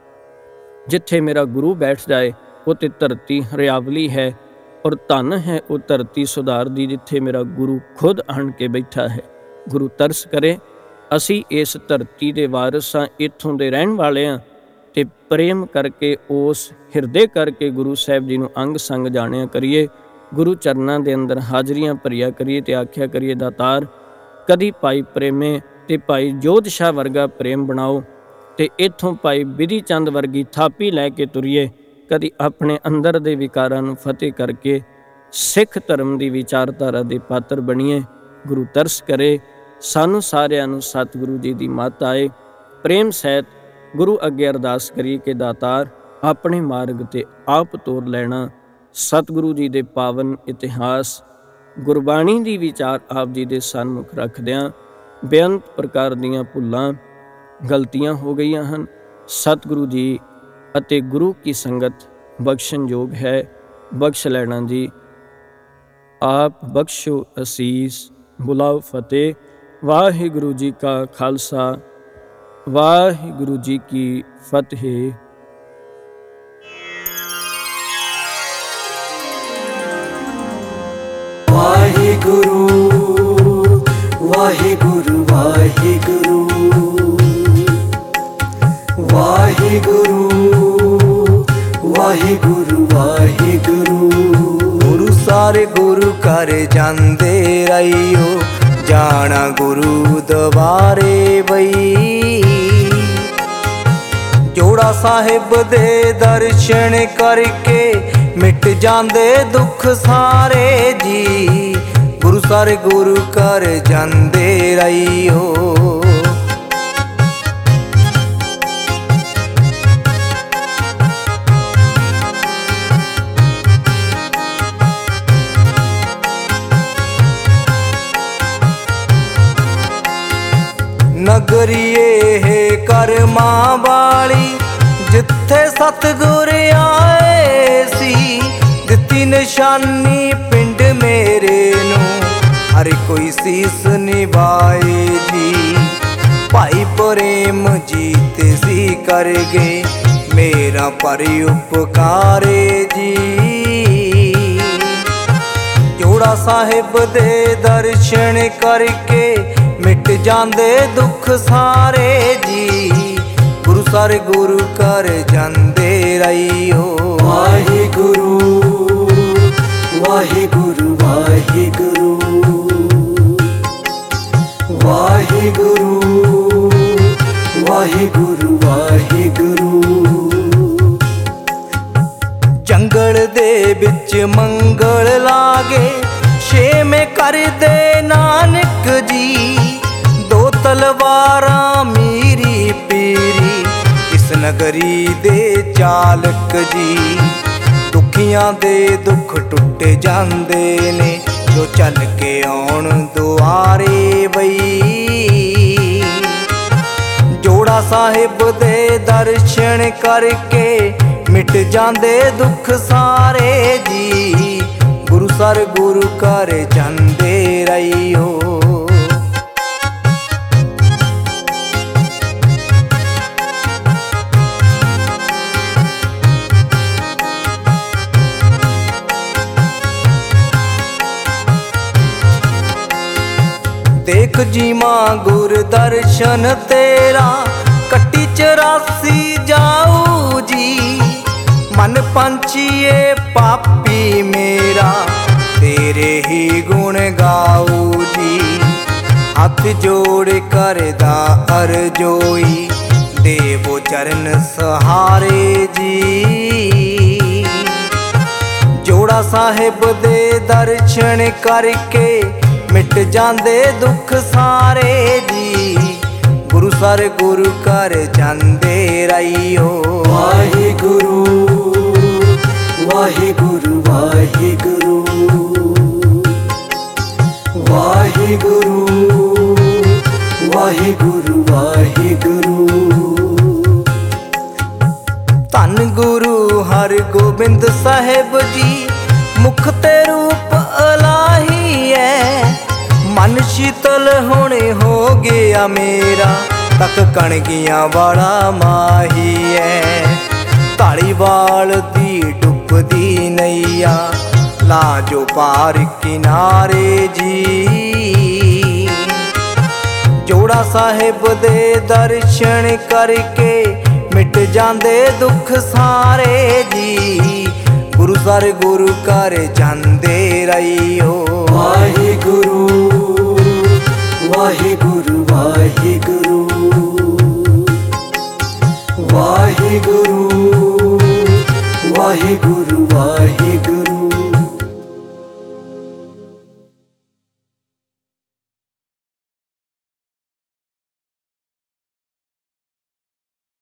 ਜਿੱਥੇ ਮੇਰਾ ਗੁਰੂ ਬੈਠ ਜਾਏ ਉਹ ਤੇ ਧਰਤੀ ਹਰਿਆਵਲੀ ਹੈ। ਔਰ ਧਨ ਹੈ ਉਹ ਧਰਤੀ ਸੁਧਾਰ ਦੀ ਜਿੱਥੇ ਮੇਰਾ ਗੁਰੂ ਖੁਦ ਆਣ ਕੇ ਬੈਠਾ ਹੈ। ਗੁਰੂ ਤਰਸ ਕਰੇ, ਅਸੀਂ ਇਸ ਧਰਤੀ ਦੇ ਵਾਰਿਸ ਹਾਂ, ਇੱਥੋਂ ਦੇ ਰਹਿਣ ਵਾਲੇ ਹਾਂ, ਤੇ ਪ੍ਰੇਮ ਕਰਕੇ ਉਸ ਹਿਰਦੇ ਕਰਕੇ ਗੁਰੂ ਸਾਹਿਬ ਜੀ ਨੂੰ ਅੰਗ ਸੰਗ ਜਾਣਿਆ ਕਰੀਏ। ਗੁਰੂ ਚਰਨਾਂ ਦੇ ਅੰਦਰ ਹਾਜ਼ਰੀਆਂ ਭਰਿਆ ਕਰੀਏ ਤੇ ਆਖਿਆ ਕਰੀਏ, ਦਾਤਾਰ ਕਦੀ ਭਾਈ ਪ੍ਰੇਮੇ ਤੇ ਭਾਈ ਜੋਧ ਸ਼ਾਹ ਵਰਗਾ ਪ੍ਰੇਮ ਬਣਾਓ, ਤੇ ਇੱਥੋਂ ਭਾਈ ਬਿਧੀ ਚੰਦ ਵਰਗੀ ਥਾਪੀ ਲੈ ਕੇ ਤੁਰੀਏ। ਕਦੀ ਆਪਣੇ ਅੰਦਰ ਦੇ ਵਿਕਾਰਾਂ ਨੂੰ ਫਤਿਹ ਕਰਕੇ ਸਿੱਖ ਧਰਮ ਦੀ ਵਿਚਾਰਧਾਰਾ ਦੇ ਪਾਤਰ ਬਣੀਏ। ਗੁਰੂ ਤਰਸ ਕਰੇ, ਸਾਨੂੰ ਸਾਰਿਆਂ ਨੂੰ ਸਤਿਗੁਰੂ ਜੀ ਦੀ ਮੱਤ ਆਏ। ਪ੍ਰੇਮ ਸਹਿਤ ਗੁਰੂ ਅੱਗੇ ਅਰਦਾਸ ਕਰੀਏ ਕਿ ਦਾਤਾਰ ਆਪਣੇ ਮਾਰਗ ਤੇ ਆਪ ਤੋਰ ਲੈਣਾ। ਸਤਿਗੁਰੂ ਜੀ ਦੇ ਪਾਵਨ ਇਤਿਹਾਸ ਗੁਰਬਾਣੀ ਦੀ ਵਿਚਾਰ ਆਪ ਜੀ ਦੇ ਸਨਮੁਖ ਰੱਖਦਿਆਂ ਬੇਅੰਤ ਪ੍ਰਕਾਰ ਦੀਆਂ ਭੁੱਲਾਂ ਗਲਤੀਆਂ ਹੋ ਗਈਆਂ ਹਨ। ਸਤਿਗੁਰੂ ਜੀ ਅਤੇ ਗੁਰੂ ਕੀ ਸੰਗਤ ਬਖਸ਼ਣਯੋਗ ਹੈ, ਬਖਸ਼ ਲੈਣਾ ਜੀ। ਆਪ ਬਖਸ਼ੋ ਅਸੀਸ, ਬੁਲਾਓ ਫਤਿਹ। ਵਾਹਿਗੁਰੂ ਜੀ ਕਾ ਖਾਲਸਾ, ਵਾਹਿਗੁਰੂ ਜੀ ਕੀ ਫਤਿਹ। ਵਾਹਿਗੁਰੂ ਵਾਹਿਗੁਰੂ ਵਾਹਿਗੁਰੂ ਵਾਹਿਗੁਰੂ ਵਾਹਿਗੁਰੂ ਵਾਹਿਗੁਰੂ। ਗੁਰੂ ਸਾਰੇ ਗੁਰੂ ਘਰ ਜਾਂਦੇ ਰਹੀਓ, ਜਾਣਾ ਗੁਰੂ ਦਵਾਰੇ ਬਈ। ਜੋੜਾ ਸਾਹਿਬ ਦੇ ਦਰਸ਼ਨ ਕਰਕੇ ਮਿਟ ਜਾਂਦੇ ਦੁੱਖ ਸਾਰੇ ਜੀ। ਗੁਰੂ ਸਾਰੇ ਗੁਰੂ ਘਰ ਜਾਂਦੇ ਰਹੀਓ। ਨਗਰੀ ਇਹ ਕਰਮਾਂ ਵਾਲੀ ਜਿੱਥੇ ਸਤਿਗੁਰ ਆਏ ਸੀ। ਦਿੱਤੀ ਨਿਸ਼ਾਨੀ ਪਿੰਡ ਮੇਰੇ ਨੂੰ, ਹਰ ਕੋਈ ਸੀਸ ਨਿਭਾਏ ਜੀ। ਭਾਈ ਪ੍ਰੇਮ ਜੀਤ ਸੀ ਕਰ ਗਏ ਮੇਰਾ ਪਰ ਉਪਕਾਰੇ ਜੀ। ਜੋੜਾ ਸਾਹਿਬ ਦੇ ਦਰਸ਼ਨ ਕਰਕੇ ਮਿਟ ਜਾਂਦੇ ਦੁੱਖ ਸਾਰੇ ਜੀ। ਗੁਰੂ ਸਾਰੇ ਗੁਰੂ ਘਰ ਜਾਂਦੇ ਰਹੀਓ। ਵਾਹਿਗੁਰੂ ਵਾਹਿਗੁਰੂ ਵਾਹਿਗੁਰੂ ਵਾਹਿਗੁਰੂ ਵਾਹਿਗੁਰੂ ਵਾਹਿਗੁਰੂ ਵਿੱਚ ਮੰਗਲ ਲਾਗੇ, ਛੇਵੇਂ ਕਰਦੇ ਨਾਨਕ ਜੀ। ਦੋ ਤਲਵਾਰਾਂ ਮੀਰੀ ਪੀਰੀ, ਇਸ ਨਗਰੀ ਦੇ ਚਾਲਕ ਜੀ। ਦੁਖੀਆਂ ਦੇ ਦੁੱਖ ਟੁੱਟ ਜਾਂਦੇ ਨੇ, ਜੋ ਚੱਲ ਕੇ ਆਉਣ ਦੁਆਰੇ ਬਈ। ਜੋੜਾ ਸਾਹਿਬ ਦੇ ਦਰਸ਼ਨ ਕਰਕੇ ਮਿਟ ਜਾਂਦੇ ਦੁੱਖ ਸਾਰੇ ਜੀ। ਗੁਰੂ ਸਰ ਗੁਰੂ ਘਰ ਜਾਂਦੇ ਰਹੀਓ। ਦੇਖ ਜੀ ਮਾਂ ਗੁਰ ਦਰਸ਼ਨ ਤੇਰਾ, ਕੱਟੀ ਚੁਰਾਸੀ ਜਾਊ ਜੀ। ਮਨ ਪੰਛੀਏ ਪਾਪੀ ਮੇਰਾ, ਤੇਰੇ ਹੀ ਗੁਣ ਗਾਊ ਜੀ। ਹੱਥ ਜੋੜ ਕਰਦਾ ਅਰਜ਼ੋਈ, ਦੇਵੋ ਚਰਨ ਸਹਾਰੇ ਜੀ। ਜੋੜਾ ਸਾਹਿਬ ਦੇ ਦਰਸ਼ਨ ਕਰਕੇ ਮਿਟ ਜਾਂਦੇ ਦੁੱਖ ਸਾਰੇ ਜੀ। ਗੁਰੂ ਸਰ ਗੁਰੂ ਘਰ ਜਾਂਦੇ ਰਹੀਓ। ਵਾਹਿਗੁਰੂ ਵਾਹਿਗੁਰੂ ਵਾਹਿਗੁਰੂ ਵਾਹਿਗੁਰੂ ਵਾਹਿਗੁਰੂ ਵਾਹਿਗੁਰੂ। ਧੰਨ ਗੁਰੂ ਹਰਗੋਬਿੰਦ ਸਾਹਿਬ ਜੀ, ਮੁਖ ਤੇ ਰੂਪ ਅਲਾਹੀ ਐ। ਮਨ ਸ਼ੀਤਲ ਹੁਣੇ ਹੋ ਗਿਆ ਮੇਰਾ, ਤੱਕ ਕਣਗੀਆਂ ਵਾਲਾ ਮਾਹੀ ਐ। ਧਾਲੀਵਾਲ ਦੀ ਡੁੱਬਦੀ ਨਈਆ, ਲਾ ਜੋ ਪਾਰ ਕਿਨਾਰੇ ਜੀ। ਜੋੜਾ ਸਾਹਿਬ ਦੇ ਦਰਸ਼ਨ ਕਰਕੇ ਮਿਟ ਜਾਂਦੇ ਦੁੱਖ ਸਾਰੇ ਜੀ। ਗੁਰੂ ਸਰ ਗੁਰੂ ਘਰ ਜਾਂਦੇ ਰਹੀਓ। ਵਾਹਿਗੁਰੂ ਵਾਹਿਗੁਰੂ ਵਾਹਿਗੁਰੂ ਵਾਹਿਗੁਰੂ ਵਾਹਿਗੁਰੂ ਵਾਹਿਗੁਰੂ।